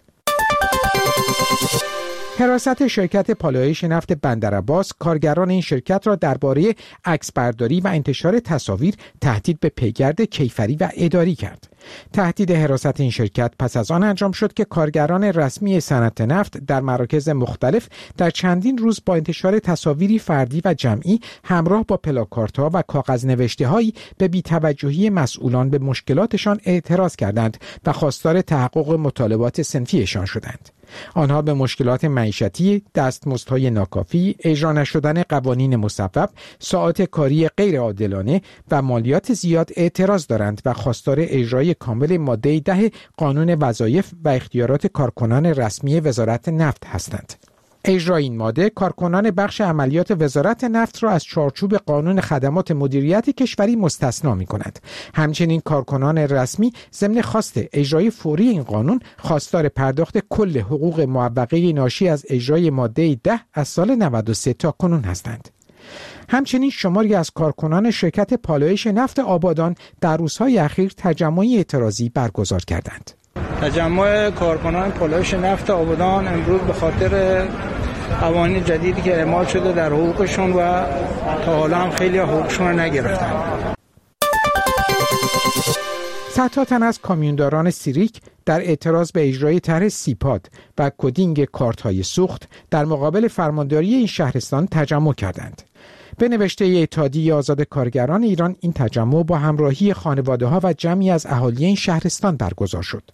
حراست شرکت پالایش نفت بندرعباس کارگران این شرکت را درباره عکسبرداری و انتشار تصاویر تهدید به پیگرد کیفری و اداری کرد. تهدید حراست این شرکت پس از آن انجام شد که کارگران رسمی صنعت نفت در مراکز مختلف در چندین روز با انتشار تصاویری فردی و جمعی همراه با پلاکاردها و کاغذ نوشته‌هایی به بی‌توجهی مسئولان به مشکلاتشان اعتراض کردند و خواستار تحقق مطالبات صنفیشان شدند. آنها به مشکلات معیشتی، دستمزدهای ناکافی، اجرا نشدن قوانین مصوب، ساعات کاری غیر عادلانه و مالیات زیاد اعتراض دارند و خواستار اجرای کامل ماده ده قانون وظایف و اختیارات کارکنان رسمی وزارت نفت هستند. اجرای این ماده کارکنان بخش عملیات وزارت نفت را از چارچوب قانون خدمات مدیریت کشوری مستثنا می‌کند. همچنین کارکنان رسمی ضمن خواست اجرای فوری این قانون خواستار پرداخت کل حقوق معوقه ناشی از اجرای ماده ده از سال نود و سه تا کنون هستند. همچنین شماری از کارکنان شرکت پالایش نفت آبادان در روزهای اخیر تجمعی اعتراضی برگزار کردند. تجمع کارکنان پالایش نفت آبادان امروز به خاطر قوانین جدیدی که اعمال شده در حقوقشون و تا حالا هم خیلی حقوقشون رو نگرفتن. صدها تن از کامیونداران سیریک در اعتراض به اجرای طرح سیپاد و کدینگ کارت‌های سوخت در مقابل فرمانداری این شهرستان تجمع کردند. به نوشته اتحادیه آزاد کارگران ایران، این تجمع با همراهی خانواده‌ها و جمعی از اهالی این شهرستان برگزار شد.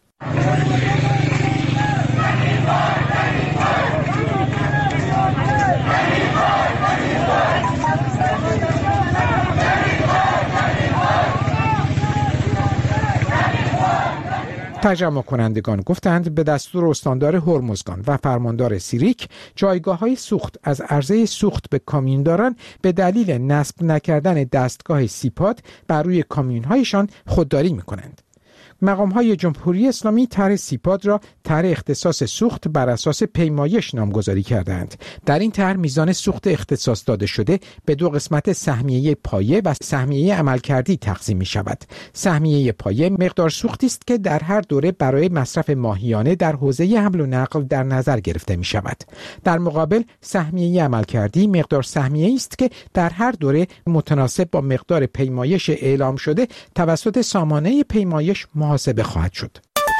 تجمع کنندگان گفتند به دستور استاندار هرمزگان و فرماندار سیریک جایگاه‌های سوخت از عرضه سوخت به کامیونداران به دلیل نصب نکردن دستگاه سیپاد بر روی کامیون‌هایشان خودداری می‌کنند. مقام‌های جمهوری اسلامی طرح سیپاد را طرح اختصاص سوخت بر اساس پیمایش نامگذاری کردند. در این طرح میزان سوخت اختصاص داده شده به دو قسمت سهمیه پایه و سهمیه عملکردی تقسیم می شود. سهمیه پایه مقدار سوختی است که در هر دوره برای مصرف ماهیانه در حوزه حمل و نقل در نظر گرفته می شود. در مقابل سهمیه عملکردی مقدار سهمیه است که در هر دوره متناسب با مقدار پیمایش اعلام شده توسط سامانه پیمایش محاسبه خواهد شد.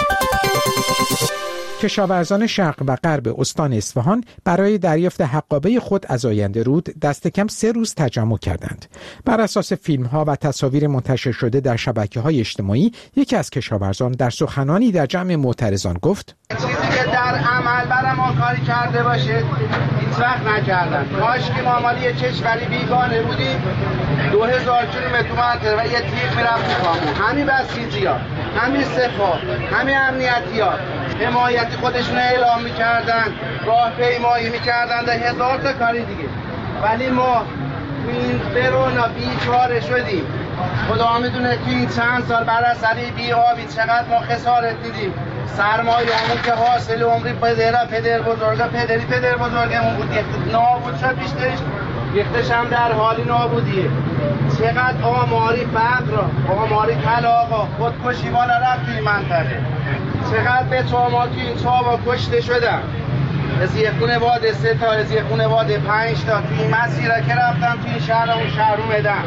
کشاورزان شرق و غرب استان اصفهان برای دریافت حقابه خود از آینده رود دست کم سه روز تجمع کردند. بر اساس فیلم‌ها و تصاویر منتشر شده در شبکه‌های اجتماعی، یکی از کشاورزان در سخنانی در جمع معترضان گفت: چیزی که در عمل برای ما کاری کرده باشه هیچ وقت نکردن. کاش که ما مالی یه کشوری بیگانه بودیم، دو هزار کیلومتر منطقه و یه تیغ میرفت تو کامون. همین بسیجی‌ها، همین سپاه، همین امنیتی‌ها حمایتی خودشون اعلام میکردن، راه پیمایی میکردن، در هزار تا کاری دیگه. ولی ما تو این برونا بیچاره شدیم. خدا میدونه تو این چند سال بر اثر بی آبی چقدر ما خسارت دیدیم. سرمایه‌مون که حاصل عمری پدر پدر بزرگا پدری پدر بزرگمون بود، نابود شد بیشترش، یکتش هم در حالی نابودیه. چقدر آماری فقر، آماری طلاق، خودکشی بالا رفت این منطقه. چقدر به ما تو این چابا کشته شدن. از یه خانواده سه تا، از یه خانواده پنج تا تو این مسیره که رفتم تو این شهر اون شهر اومدن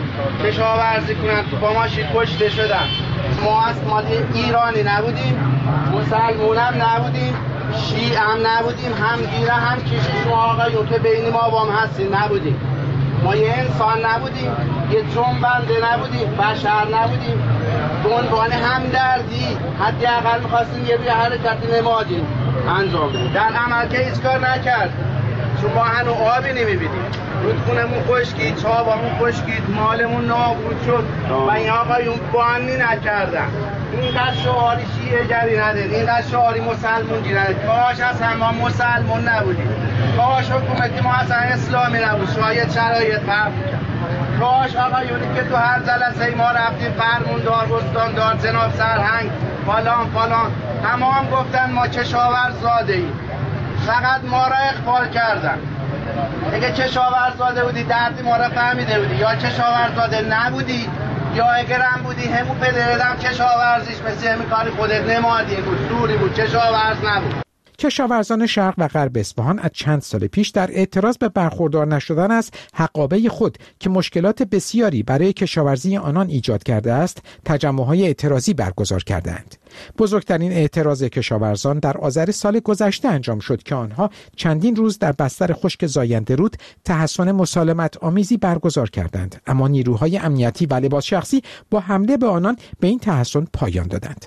کشاورزی کنن، تو با ماشین کشته شدن. ما از مال ایرانی نبودیم، مسلمون هم نبودیم، شیعه هم نبودیم، هم گیره هم کشی شما آقایون که بین ما با هم هستیم نبودیم. ما یه انسان نبودیم، یه جنبنده نبودیم، بشر نبودیم. به عنوان همدردی حداقل می‌خواستیم یه بی حرکتی نمادیم انجام بدیم. در عمل که هیچ کار نکرد، چون ما هنو آبی نمی‌بینیم. رودخونمون خشکید، چابامون خشکید، مالمون نابود شد و این آقایون بانی نکردن. اینقدر شعاری شیعه گری ندارد، اینقدر شعاری مسلمون گری ندارد. کاش از همه مسلمون نبودیم، کاش حکومتی ما اصلا اسلامی نبود، شاید شرایط فرق می‌کرد. کاش آقایونی که تو هر جلسه ما رفتیم، فرموندار، استاندار، جناب سرهنگ، فلان فلان، تمام گفتن ما کشاورز زاده ایم، فقط ما را اخفال کردن. اگه کشاورز زاده بودی دردی ما را فهمیده بودی، یا کشاورز زاده نبودی یا اگر هم بودی همون پدردم کشاورزیش مثل همین کاری خودت نمادی بود، دوری بود، کشاورز نبود. کشاورزان شرق و غرب اصفهان از چند سال پیش در اعتراض به برخوردار نشدن از حقابه خود که مشکلات بسیاری برای کشاورزی آنان ایجاد کرده است، تجمع‌های اعتراضی برگزار کردند. بزرگترین اعتراض کشاورزان در آذر سال گذشته انجام شد که آنها چندین روز در بستر خشک زاینده رود تحصن مسالمت آمیزی برگزار کردند، اما نیروهای امنیتی و لباس شخصی با حمله به آنان به این تحصن پایان دادند.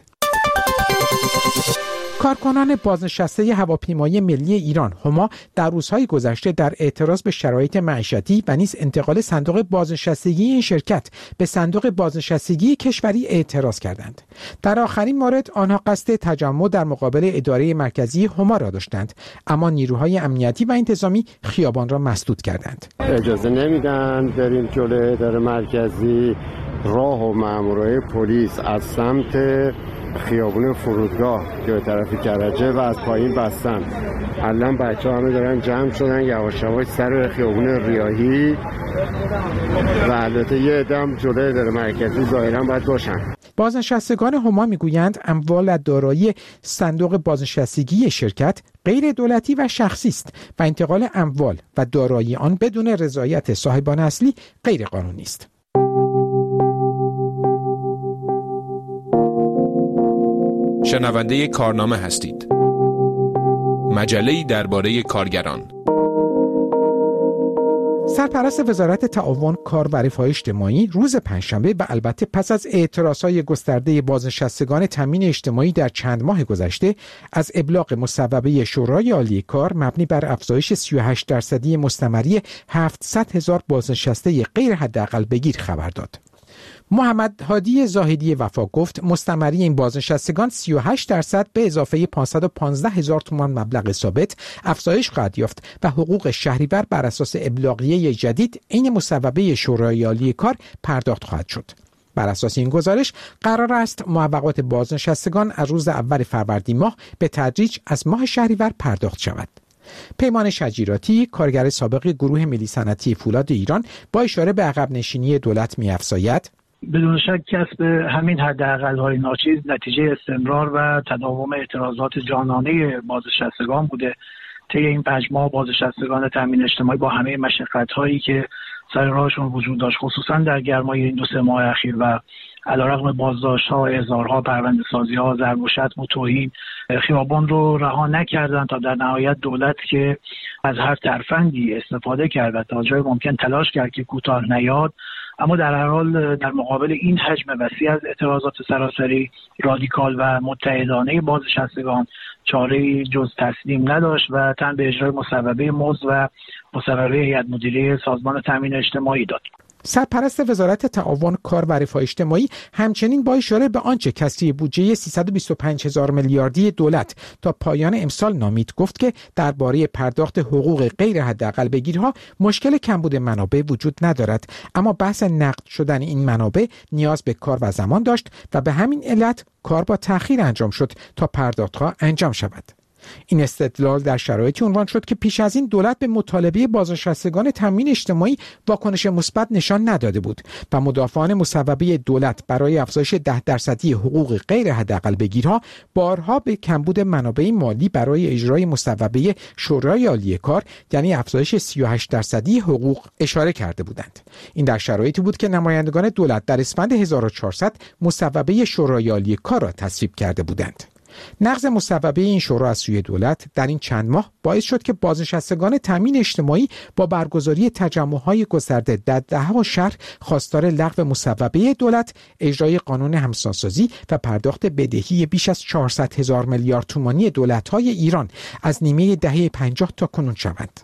کارکنان بازنشسته هواپیمایی ملی ایران هما در روزهای گذشته در اعتراض به شرایط معیشتی و نیز انتقال صندوق بازنشستگی این شرکت به صندوق بازنشستگی کشوری اعتراض کردند. در آخرین مورد آنها قصد تجمع در مقابل اداره مرکزی هما را داشتند، اما نیروهای امنیتی و انتظامی خیابان را مسدود کردند. اجازه نمیدن بریم جلوی اداره مرکزی. راه و مامورای پلیس از سمت خیابون فرودگاه که به طرف کرجه و از پایین بستن. الان بچه ها همه دارن جمع شدن یواش یواش سر خیابون ریاحی و البته یه عده‌ام جلوی اداره مرکزی ظاهرا باید باشن. بازنشستگان هما میگویند اموال و دارایی صندوق بازنشستگی شرکت غیر دولتی و شخصی است و انتقال اموال و دارایی آن بدون رضایت صاحبان اصلی غیر قانونی است. شنونده کارنامه هستید. مجله‌ای درباره کارگران. سرپرست وزارت تعاون، کار و رفاه اجتماعی روز پنجشنبه و البته پس از اعتراضهای گسترده بازنشستگان تامین اجتماعی در چند ماه گذشته از ابلاغ مصوبه شورای عالی کار مبنی بر افزایش سی و هشت درصدی مستمری هفتصد هزار بازنشسته غیر حداقل بگیر خبر داد. محمد هادی زاهدی وفا گفت مستمری این بازنشستگان سی و هشت درصد به اضافه پانصد و پانزده هزار تومان مبلغ ثابت افزایش خواهد یافت و حقوق شهریور بر اساس ابلاغیه جدید عین مصوبه شورای عالی کار پرداخت خواهد شد. بر اساس این گزارش قرار است معوقات بازنشستگان از روز اول فروردین ماه به تدریج از ماه شهریور پرداخت شود. پیمان شجیراتی، کارگر سابق گروه ملی صنعتی فولاد ایران، با اشاره به عقب نشینی دولت می‌افزاید: بدون شک کسب همین حداقل‌های ناچیز نتیجه استمرار و تداوم اعتراضات جانانه بازنشستگان بوده. طی این پنج ماه بازنشستگان تامین اجتماعی با همه مشقت‌هایی که سر راهشون وجود داشت، خصوصا در گرمای این دو سه ماه اخیر و علیرغم بازداشت‌ها، احضارها، پرونده‌سازی‌ها، ضرب و شتم و توهین، خیابان رو رها نکردند تا در نهایت دولت که از هر ترفندی استفاده کرد و تا جای ممکن تلاش کرد که کوتاه نیاد، اما در هر حال در مقابل این حجم وسیع از اعتراضات سراسری، رادیکال و متحدانه بازنشستگان چاره‌ای جز تسلیم نداشت و تن به اجرای مصوبه مزد و مصوبه هیئت مدیره سازمان تامین اجتماعی داد. سرپرست وزارت تعاون، کار و رفاه اجتماعی همچنین با اشاره به آنچه کسری بودجه سیصد و بیست و پنج هزار میلیاردی دولت تا پایان امسال نامید گفت که درباره پرداخت حقوق غیر حداقل بگیرها مشکل کمبود منابع وجود ندارد، اما بحث نقد شدن این منابع نیاز به کار و زمان داشت و به همین علت کار با تأخیر انجام شد تا پرداختها انجام شود. این استدلال در شرایطی عنوان شد که پیش از این دولت به مطالبه بازنشستگان تامین اجتماعی واکنش مثبت نشان نداده بود و مدافعان مصوبه دولت برای افزایش ده درصدی حقوق غیر حداقل بگیرها بارها به کمبود منابع مالی برای اجرای مصوبه شورای عالی کار، یعنی افزایش سی و هشت درصدی حقوق، اشاره کرده بودند. این در شرایطی بود که نمایندگان دولت در اسفند هزار و چهارصد مصوبه شورای عالی کار را تصویب کرده بودند. نقض مصوبه این شورا از سوی دولت در این چند ماه باعث شد که بازنشستگان تامین اجتماعی با برگزاری تجمع‌های گسترده در ده‌ها شهر خواستار لغو مصوبه دولت، اجرای قانون همسانسازی و پرداخت بدهی بیش از چهارصد هزار میلیارد تومانی دولت‌های ایران از نیمه دهه پنجاه تا کنون شوند.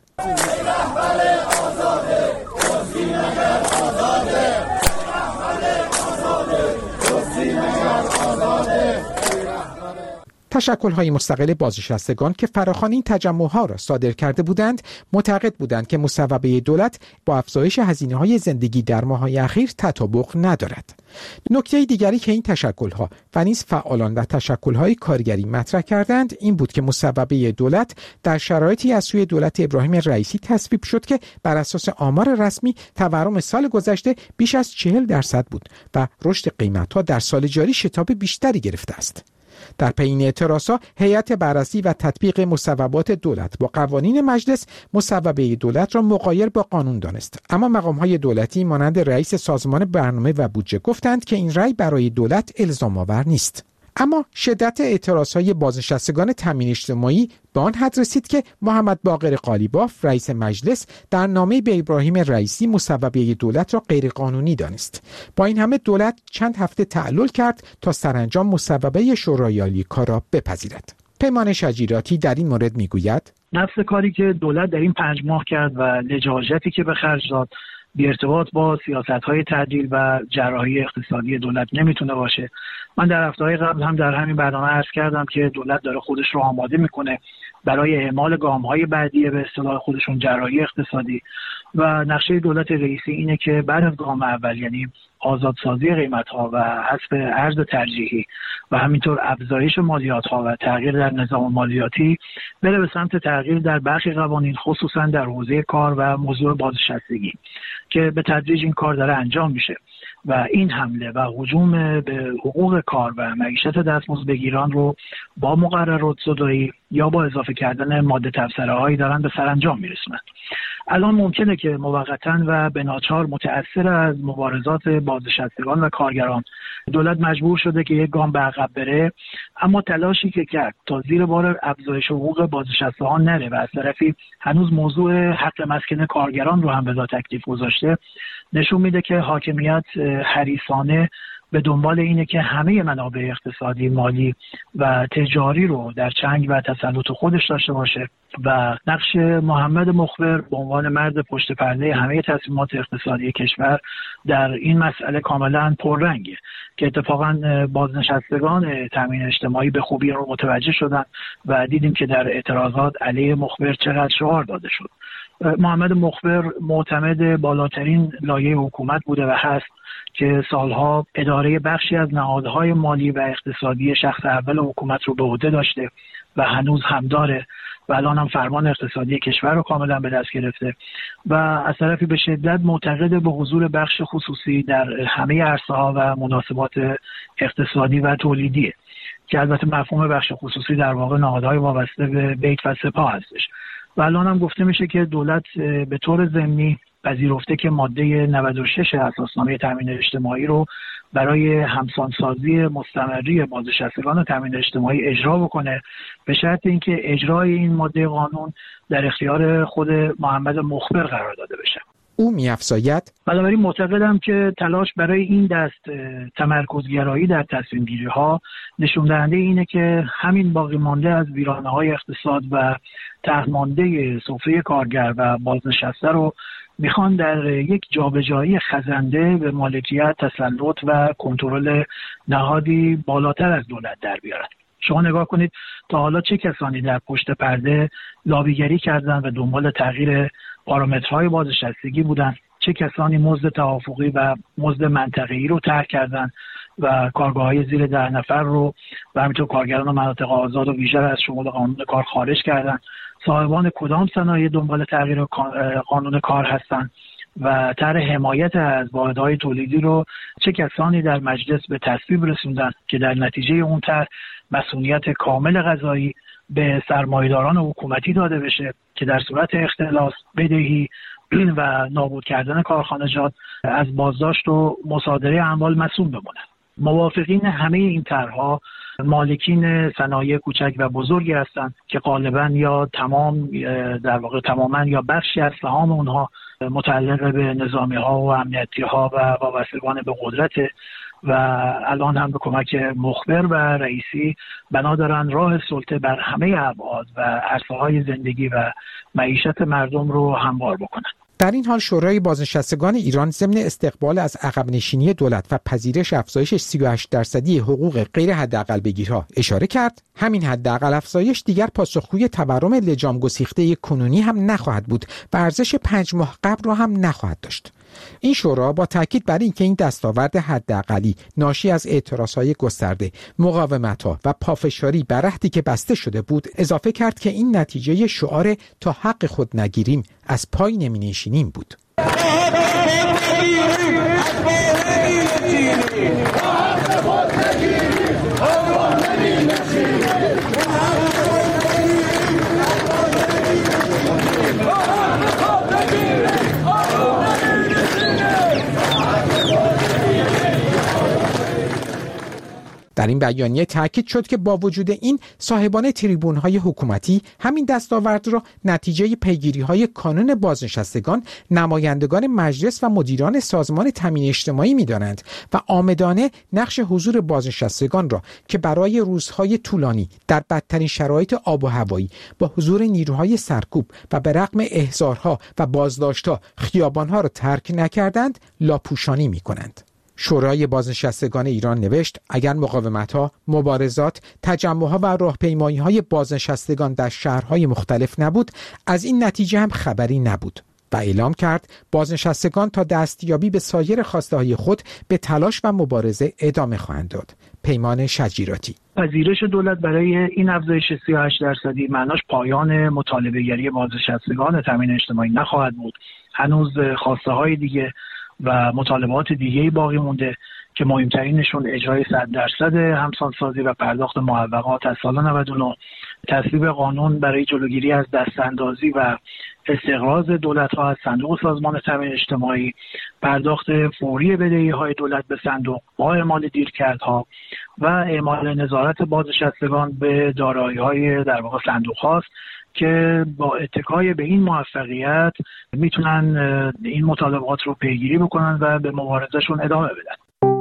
تشکل‌های مستقل بازنشستگان که فراخوان این تجمع‌ها را صادر کرده بودند، معتقد بودند که مصوبه دولت با افزایش هزینه‌های زندگی در ماه‌های اخیر تطابق ندارد. نکته دیگری که این تشکل‌ها و نیز فعالان و تشکل‌های کارگری مطرح کردند این بود که مصوبه دولت در شرایطی از سوی دولت ابراهیم رئیسی تصویب شد که بر اساس آمار رسمی تورم سال گذشته بیش از چهل درصد بود و رشد قیمت‌ها در سال جاری شتاب بیشتری گرفته است. در پی این اعتراضها هیئت بررسی و تطبیق مصوبات دولت با قوانین مجلس مصوبه دولت را مغایر با قانون دانست، اما مقام‌های دولتی مانند رئیس سازمان برنامه و بودجه گفتند که این رأی برای دولت الزام آور نیست. اما شدت اعتراضهای بازنشستگان تامین اجتماعی به آن حد رسید که محمد باقر قالیباف رئیس مجلس در نامه به ابراهیم رئیسی مصوبه دولت را غیرقانونی دانست. با این همه دولت چند هفته تعلل کرد تا سرانجام مصوبه شورای عالی کار را بپذیرد. پیمان شجیراتی در این مورد میگوید: نفس کاری که دولت در این پنج ماه کرد و لجاجتی که به خرج داد بی ارتباط با سیاست‌های تعدیل و جراحی اقتصادی دولت نمیتونه باشه. من در هفته‌های قبل هم در همین برنامه عرض کردم که دولت داره خودش رو آماده میکنه برای اعمال گام‌های بعدی به اصطلاح خودشون جراحی اقتصادی و نقشه دولت رئیسی اینه که بعد از گام اول، یعنی آزادسازی قیمت‌ها و حذف ارز ترجیحی و همینطور افزایش مالیات‌ها و تغییر در نظام مالیاتی، بره به سمت تغییر در برخی قوانین خصوصا در حوزه کار و موضوع بازنشستگی که به تدریج این کار داره انجام میشه و این حمله و هجوم به حقوق کار و معیشت دستمزدبگیران رو با مقررات زدایی یا با اضافه کردن ماده تبصره‌هایی دارن به سرانجام میرسونن. الان ممکنه که موقتاً و به ناچار متأثر از مبارزات بازنشستگان و کارگران دولت مجبور شده که یک گام به عقب بره، اما تلاشی که کرد تا زیر بار افزایش حقوق بازنشستگان نره و از طرفی هنوز موضوع حق مسکن کارگران رو هم بلا تکلیف گذاشته، نشون میده که حاکمیت حریصانه به دنبال اینه که همه منابع اقتصادی، مالی و تجاری رو در چنگ و تسلط خودش داشته باشه و نقش محمد مخبر به عنوان مرد پشت پرده همه تصمیمات اقتصادی کشور در این مسئله کاملا پررنگه که اتفاقا بازنشستگان تامین اجتماعی به خوبی رو متوجه شدن و دیدیم که در اعتراضات علیه مخبر چقدر شعار داده شد. محمد مخبر معتمد بالاترین لایه حکومت بوده و هست که سالها اداره بخشی از نهادهای مالی و اقتصادی شخص اول حکومت رو به عهده داشته و هنوز هم داره و الان هم فرمان اقتصادی کشور رو کاملا به دست گرفته و از طرفی به شدت معتقد به حضور بخش خصوصی در همه عرصه‌ها و مناسبات اقتصادی و تولیدیه که البته مفهوم بخش خصوصی در واقع نهادهای وابسته به بیت و سپاه هستش. و الان هم گفته میشه که دولت به طور ضمنی پذیرفته که ماده نود و شش اساسنامه تامین اجتماعی رو برای همسانسازی مستمری بازنشستگان تامین اجتماعی اجرا بکنه، به شرط اینکه اجرای این ماده قانون در اختیار خود محمد مخبر قرار داده بشه. او می‌افزاید: بنابراین معتقدم که تلاش برای این دست تمرکزگرایی در تصمیم گیری ها نشون دهنده اینه که همین باقی مانده از ویرانه های اقتصاد و ته مانده سفره کارگر و بازنشسته رو میخوان در یک جابجایی خزنده به مالکیت، تسلط و کنترل نهادی بالاتر از دولت در بیارن. شما نگاه کنید تا حالا چه کسانی در پشت پرده لابیگری کردن و دنبال تغییر پارامترهای بازنشستگی بودن، چه کسانی مزد توافقی و مزد منطقه‌ای رو طرح کردن و کارگاه‌های زیر ده نفر رو و همینطور کارگران و مناطق آزاد و ویژه از شمول قانون کار خارج کردن، صاحبان کدام صنایع دنبال تغییر قانون کار هستند و طرح حمایت از واحدهای تولیدی رو چه کسانی در مجلس به تصویب رسوندن که در نتیجه اون طرح مسئولیت کامل قضایی به سرمایه‌داران حکومتی داده بشه که در صورت اختلاس، بدهی و نابود کردن کارخانجات از بازداشت و مصادره اموال مسئول بمونن. موافقین همه این طرح‌ها مالکین صنایع کوچک و بزرگی هستند که غالبا یا تمام در واقع تماما یا بخشی از سهام اونها متعلق به نظامی‌ها و امنیتی‌ها و وابستگان به قدرت و الان هم به کمک مخبر و رئیسی بنا دارن راه سلطه بر همه ابعاد و عرصه‌های زندگی و معیشت مردم رو هموار بکنن. در این حال شورای بازنشستگان ایران ضمن استقبال از عقب نشینی دولت و پذیرش افزایش سی و هشت درصدی حقوق غیر حداقل بگیرها اشاره کرد. همین حداقل افزایش دیگر پاسخگوی تورم لجام گسیخته کنونی هم نخواهد بود و ارزش پنج ماه قبل را هم نخواهد داشت. این شورا با تاکید بر اینکه این دستاورد حداقلی ناشی از اعتراضهای گسترده، مقاومت‌ها و پافشاری بر عهدی که بسته شده بود، اضافه کرد که این نتیجه شعار تا حق خود نگیریم از پای نمی‌نشینیم بود. در این بیانیه تاکید شد که با وجود این صاحبان تریبون‌های حکومتی همین دستاورد را نتیجه پیگیری‌های کانون بازنشستگان، نمایندگان مجلس و مدیران سازمان تامین اجتماعی می‌دانند و عامدانه نقش حضور بازنشستگان را که برای روزهای طولانی در بدترین شرایط آب و هوایی با حضور نیروهای سرکوب و به رغم احضارها و بازداشت‌ها خیابان‌ها را ترک نکردند، لاپوشانی می‌کنند. شورای بازنشستگان ایران نوشت اگر مقاومت‌ها، مبارزات، تجمع‌ها و راهپیمایی‌های بازنشستگان در شهرهای مختلف نبود، از این نتیجه هم خبری نبود و اعلام کرد بازنشستگان تا دستیابی به سایر خواسته‌های خود به تلاش و مبارزه ادامه خواهند داد. پیمان شجیراتی. پذیرش دولت برای این افزایش سی و هشت درصدی معناش پایان مطالبه‌گری بازنشستگان تامین اجتماعی نخواهد بود. هنوز خواسته‌های دیگه و مطالبات دیگه‌ای باقی مونده که مهمترینشون اجرای صد درصد همسانسازی و پرداخت معوقات از سال نود و نه تصویب قانون برای جلوگیری از دستاندازی و استقراض دولت‌ها از صندوق سازمان تامین اجتماعی، پرداخت فوری بدهی‌های دولت به صندوق با اعمال دیرکردها و اعمال نظارت بازنشستگان به دارایی‌های در واقع صندوق هاست که با اتکای به این موفقیت میتونن این مطالبات رو پیگیری بکنن و به مبارزهشون ادامه بدن.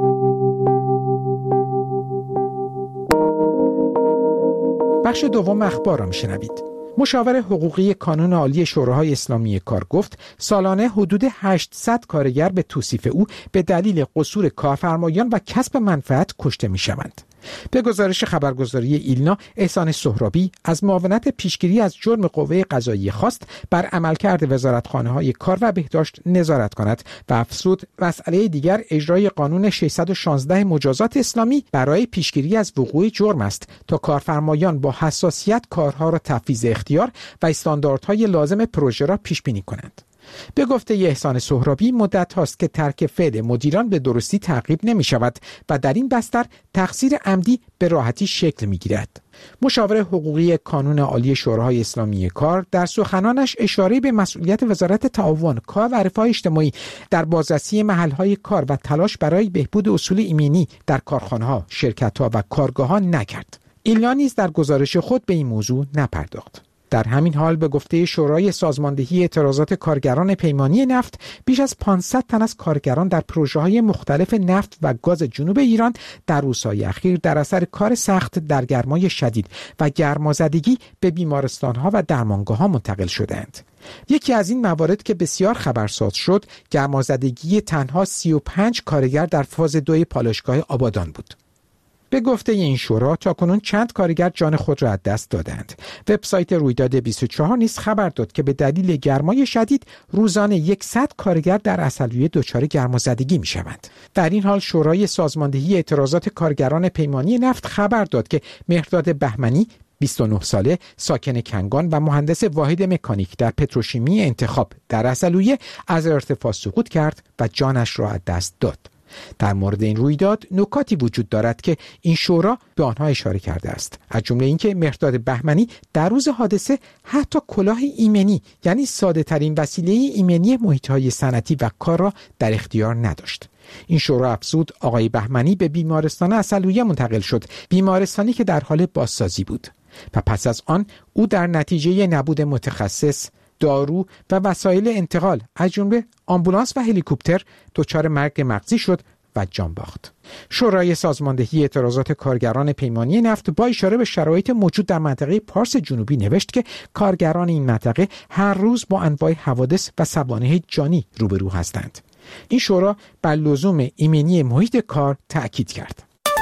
بخش دوم اخبار را میشنوید. مشاور حقوقی کانون عالی شوراهای اسلامی کار گفت سالانه حدود هشتصد کارگر به توصیف او به دلیل قصور کارفرمایان و کسب منفعت کشته میشوند. به گزارش خبرگزاری ایلنا، احسان سهرابی از معاونت پیشگیری از جرم قوه قضاییه خواست بر عملکرد وزارتخانه‌های کار و بهداشت نظارت کند و افزود مسئله دیگر اجرای قانون ششصد و شانزده مجازات اسلامی برای پیشگیری از وقوع جرم است تا کارفرمایان با حساسیت کارها را تفویض اختیار و استانداردهای لازم پروژه را پیش بینی کنند. به گفته احسان سهرابی مدت هاست که ترک فعل مدیران به درستی تعقیب نمی شود و در این بستر تقصیر عمدی به راحتی شکل می گیرد. مشاور حقوقی کانون عالی شوراهای اسلامی کار در سخنانش اشاره به مسئولیت وزارت تعاون، کار و رفاه اجتماعی در بازرسی محلهای کار و تلاش برای بهبود اصول ایمنی در کارخانه‌ها، شرکت‌ها و کارگاه‌ها نکرد. ایلنا نیز در گزارش خود به این موضوع نپرداخت. در همین حال به گفته شورای سازماندهی اعتراضات کارگران پیمانی نفت، بیش از پانصد تن از کارگران در پروژه‌های مختلف نفت و گاز جنوب ایران در روزهای اخیر در اثر کار سخت در گرمای شدید و گرمازدگی به بیمارستان‌ها و درمانگاه‌ها منتقل شدند. یکی از این موارد که بسیار خبرساز شد، گرمازدگی تنها سی و پنج کارگر در فاز دوی پالایشگاه آبادان بود. به گفته این شورا تاکنون چند کارگر جان خود را از دست دادند. وبسایت رویداد بیست و چهار نیز خبر داد که به دلیل گرمای شدید روزانه صد کارگر در عسلویه دچار گرمازدگی می‌شوند. در این حال شورای سازماندهی اعتراضات کارگران پیمانی نفت خبر داد که مهرداد بهمنی بیست و نه ساله، ساکن کنگان و مهندس واحد مکانیک در پتروشیمی انتخاب در عسلویه از ارتفاع سقوط کرد و جانش را از دست داد. در مورد این رویداد نکاتی وجود دارد که این شورا به آنها اشاره کرده است، از جمله اینکه مهرداد بهمنی در روز حادثه حتی کلاه ایمنی، یعنی ساده ترین وسیله ایمنی محیط‌های صنعتی و کار را در اختیار نداشت. این شورا افزود آقای بهمنی به بیمارستان عسلویه منتقل شد، بیمارستانی که در حال بازسازی بود و پس از آن او در نتیجه نبود متخصص، دارو و وسایل انتقال از جمله آمبولانس و هلیکوپتر دچار مرگ مغزی شد و جان باخت. شورای سازماندهی اعتراضات کارگران پیمانی نفت با اشاره به شرایط موجود در منطقه پارس جنوبی نوشت که کارگران این منطقه هر روز با انواع حوادث و سوانح جانی روبرو هستند. این شورا بر لزوم ایمنی محیط کار تأکید کرد.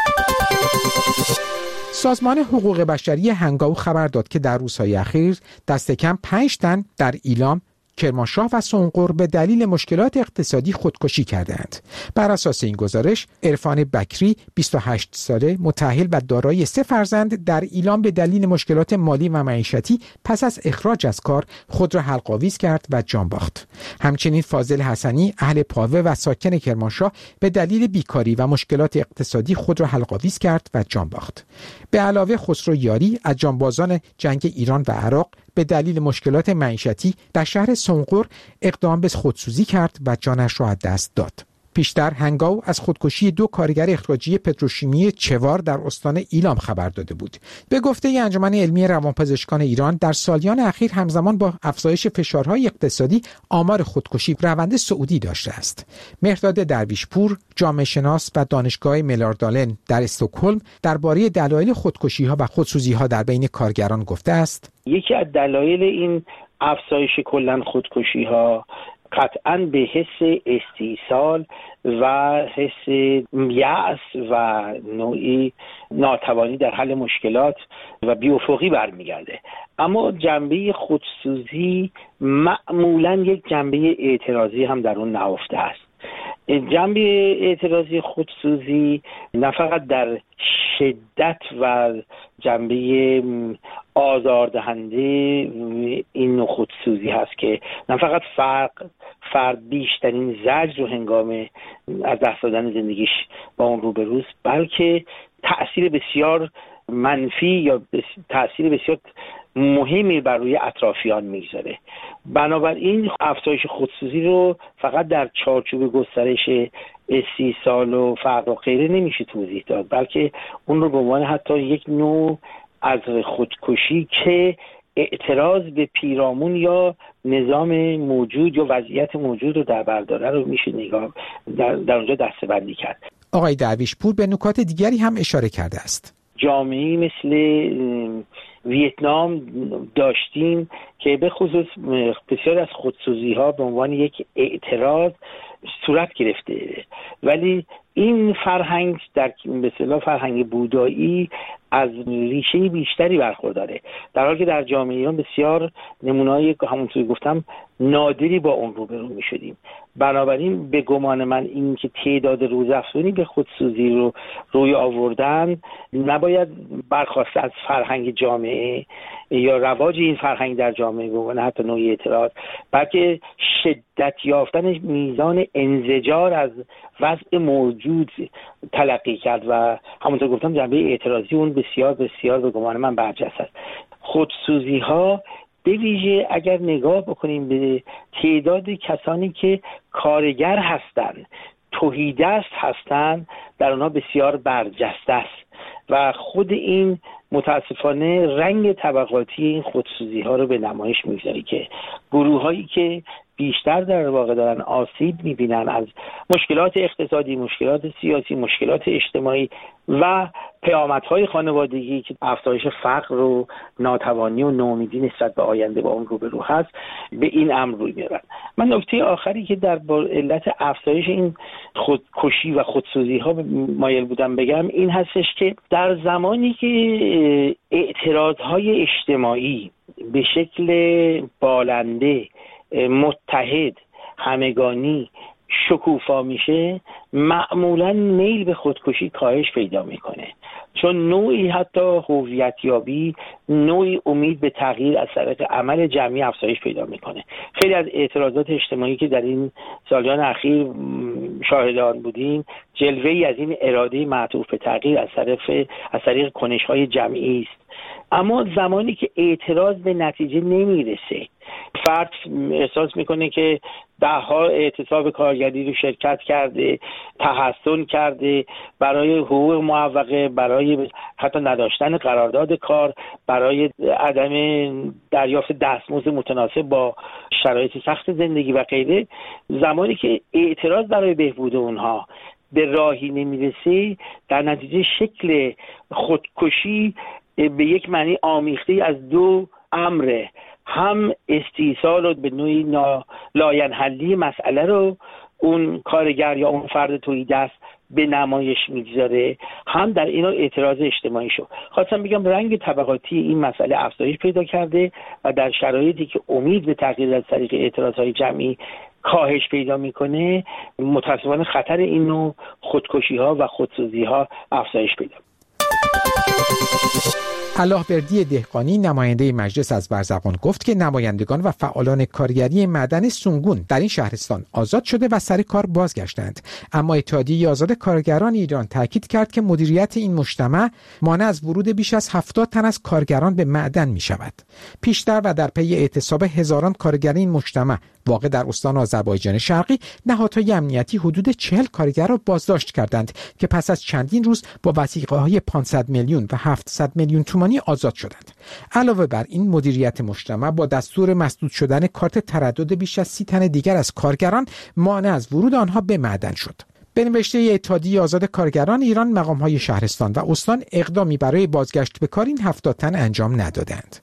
سازمان حقوق بشری هنگاو خبر داد که در روزهای اخیر دست کم پنج تن در ایلام، کرمانشاه و سنقر به دلیل مشکلات اقتصادی خودکشی کردند. بر اساس این گزارش، عرفان بکری بیست و هشت ساله، متأهل و دارای سه فرزند در ایلام به دلیل مشکلات مالی و معیشتی پس از اخراج از کار خود را حلق‌آویز کرد و جان باخت. همچنین فاضل حسنی، اهل پاوه و ساکن کرمانشاه، به دلیل بیکاری و مشکلات اقتصادی خود را حلق‌آویز کرد و جان باخت. به علاوه خسرو یاری از جانبازان جنگ ایران و عراق به دلیل مشکلات معیشتی در شهر سنقر اقدام به خودسوزی کرد و جانش را از دست داد. پیشتر هنگاو از خودکشی دو کارگر اخراجی پتروشیمی چوار در استان ایلام خبر داده بود. به گفته انجمن علمی روانپزشکان ایران، در سالیان اخیر همزمان با افزایش فشارهای اقتصادی آمار خودکشی روند صعودی داشته است. مهرداد درویشپور، جامعه شناس و دانشگاه ملاردالن در استکهلم درباره دلایل خودکشی‌ها و خودسوزی‌ها در بین کارگران گفته است: یکی از دلایل این افزایش کلاً خودکشی‌ها قطعاً به حس استیصال و حس یأس و نوعی ناتوانی در حل مشکلات و بی‌افقی برمیگرده. اما جنبه خودسوزی معمولاً یک جنبه اعتراضی هم در اون نهفته است. جنبه اعتراضی خودسوزی نه فقط در شدت و جنبه آزاردهنده این نوع خودسوزی هست که نه فقط فرق فرد بیشترین زجر رو هنگام از دست دادن زندگیش با اون روبروست، بلکه تأثیر بسیار منفی یا تأثیر بسیار مهمی بر روی اطرافیان میگذاره. بنابراین افزایش خودسوزی رو فقط در چارچوب گسترش استیصال و فقر و غیره نمیشه توضیح داد، بلکه اون رو به عنوان حتی یک نوع از خودکشی که اعتراض به پیرامون یا نظام موجود یا وضعیت موجود رو در بر داره رو میشه نگاه در, در اونجا دسته‌بندی کرد. آقای درویشپور به نکات دیگری هم اشاره کرده است. جامعه‌ای مثل ویتنام داشتیم که به خصوص بسیار از خودسوزی‌ها به عنوان یک اعتراض صورت گرفته، ولی این فرهنگ در به اصطلاح فرهنگ بودایی از ریشه بیشتری برخورداره، در حالی که در جامعه ایران بسیار نمونه‌های همونطور گفتم نادری با اون روبرو می‌شدیم. بنابراین به گمان من این که تعداد روزافزونی به خودسوزی رو روی آوردن نباید برخواسته از فرهنگ جامعه یا رواج این فرهنگ در جامعه به عنوان حتی نوعی اعتراض، بلکه شدت یافتن میزان انزجار از وضع موجود تلقی کرد و همونطور گفتم جنبه اعتراضی اون بسیار بسیار به گمان من برجسته است. خودسوزی ها به ویژه اگر نگاه بکنیم به تعداد کسانی که کارگر هستند، تهیدست هستند، در آنها بسیار برجسته است و خود این متاسفانه رنگ طبقاتی این خودسوزی ها رو به نمایش میگذاره که گروه هایی که بیشتر در واقع دارن آسیب میبینن از مشکلات اقتصادی، مشکلات سیاسی، مشکلات اجتماعی و پیامدهای خانوادگی که افزایش فقر و ناتوانی و ناامیدی نسبت به آینده با اون روبرو هست به این امر روی میارن. من نکته آخری که در علت افزایش این خودکشی و خودسوزی ها مایل بودم بگم این هستش که در زمانی که اعتراض های اجتماعی به شکل بالنده، متحد، همگانی شکوفا میشه، معمولا میل به خودکشی کاهش پیدا میکنه، چون نوعی حتی هویت یابی، نوعی امید به تغییر از طریق عمل جمعی افزایش پیدا میکنه. خیلی از اعتراضات اجتماعی که در این سالیان اخیر شاهدان بودیم جلوه‌ای از این اراده معطوف به تغییر از طرف از طریق کنش‌های جمعی است. اما زمانی که اعتراض به نتیجه نمیرسه، فرد احساس میکنه که ده ها اعتصاب کارگری رو شرکت کرده، تحسن کرده برای حقوق معوقه، برای حتی نداشتن قرارداد کار، برای عدم دریافت دستمزد متناسب با شرایط سخت زندگی و غیره. زمانی که اعتراض برای بهبود اونها به راهی نمیرسه، در نتیجه شکل خودکشی به یک معنی آمیخته از دو امره، هم استیصال و به نوعی لاینحلی مسئله رو اون کارگر یا اون فرد تهیدست به نمایش میگذاره، هم در اینا اعتراض اجتماعی شو. خواستم بگم رنگ طبقاتی این مسئله افزایش پیدا کرده و در شرایطی که امید به تغییر از طریق اعتراضهای جمعی کاهش پیدا میکنه، متاسفانه خطر این نوع خودکشی ها و خودسوزی ها افزایش پیدا میکنه. اللهبردی دهقانی نماینده مجلس از برزبان گفت که نمایندگان و فعالان کارگری معدن سونگون در این شهرستان آزاد شده و سر کار بازگشتند، اما اتحادیه آزاد کارگران ایران تاکید کرد که مدیریت این مجتمع مانع از ورود بیش از هفتاد تن از کارگران به معدن می شود. پیشتر و در پی اعتصاب هزاران کارگر این مجتمع واقع در استان آذربایجان شرقی، نهادهای امنیتی حدود چهل کارگر را بازداشت کردند که پس از چندین روز با وثیقه‌های پانصد میلیون و هفتصد میلیون تومانی آزاد شدند. علاوه بر این، مدیریت مجتمع با دستور مسدود شدن کارت تردد بیش از سی تن دیگر از کارگران مانع از ورود آنها به معدن شد. به نوشته اتحادیه آزاد کارگران ایران، مقام‌های شهرستان و استان اقدامی برای بازگشت به کار این هفتاد تن انجام ندادند.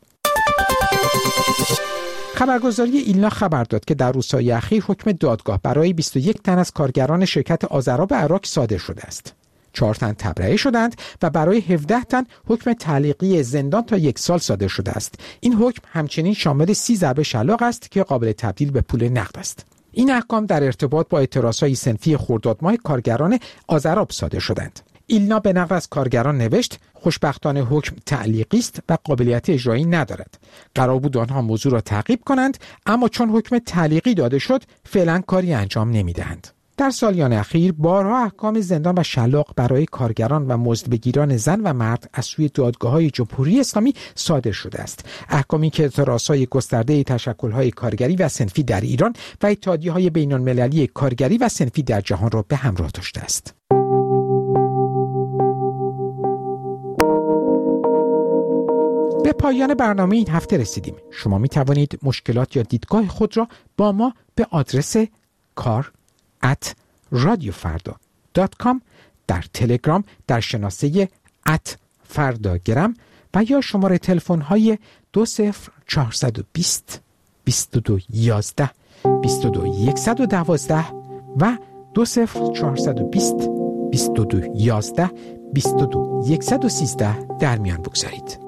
خبرگزاری ایلنا خبر داد که در روزهای اخیر حکم دادگاه برای بیست و یک تن از کارگران شرکت آذراب عراق صادر شده است. چهار تن تبرئه شدند و برای هفده تن حکم تعلیقی زندان تا یک سال صادر شده است. این حکم همچنین شامل سی ضرب شلاق است که قابل تبدیل به پول نقد است. این احکام در ارتباط با اعتراضهای صنفی خرداد ماه کارگران آذراب صادر شدند. ایلنا به نقل از کارگران نوشت: خوشبختانه حکم تعلیقی است و قابلیت اجرایی ندارد. قرار بود آنها موضوع را تعقیب کنند، اما چون حکم تعلیقی داده شد فعلا کاری انجام نمیدهند. در سالیان اخیر بارها احکام زندان و شلاق برای کارگران و مزدبگیران زن و مرد از سوی دادگاه‌های جمهوری اسلامی صادر شده است. احکامی که اعتراضهای گسترده تشکل‌های کارگری و صنفی در ایران و اتحادیه‌های بین‌المللی کارگری و صنفی در جهان را به همراه داشته است. به پایان برنامه این هفته رسیدیم. شما می توانید مشکلات یا دیدگاه خود را با ما به آدرس کار ات رادیو فردا دات کام در تلگرام در شناسه ات فرداگرم و یا شماره تلفن های دو صفر چهارصد و بیست بیست و دو یازده بیست و دو صد و دوازده و دو صفر چهارصد و بیست بیست و دو یازده بیست و دو صد و سیزده در میان بگذارید.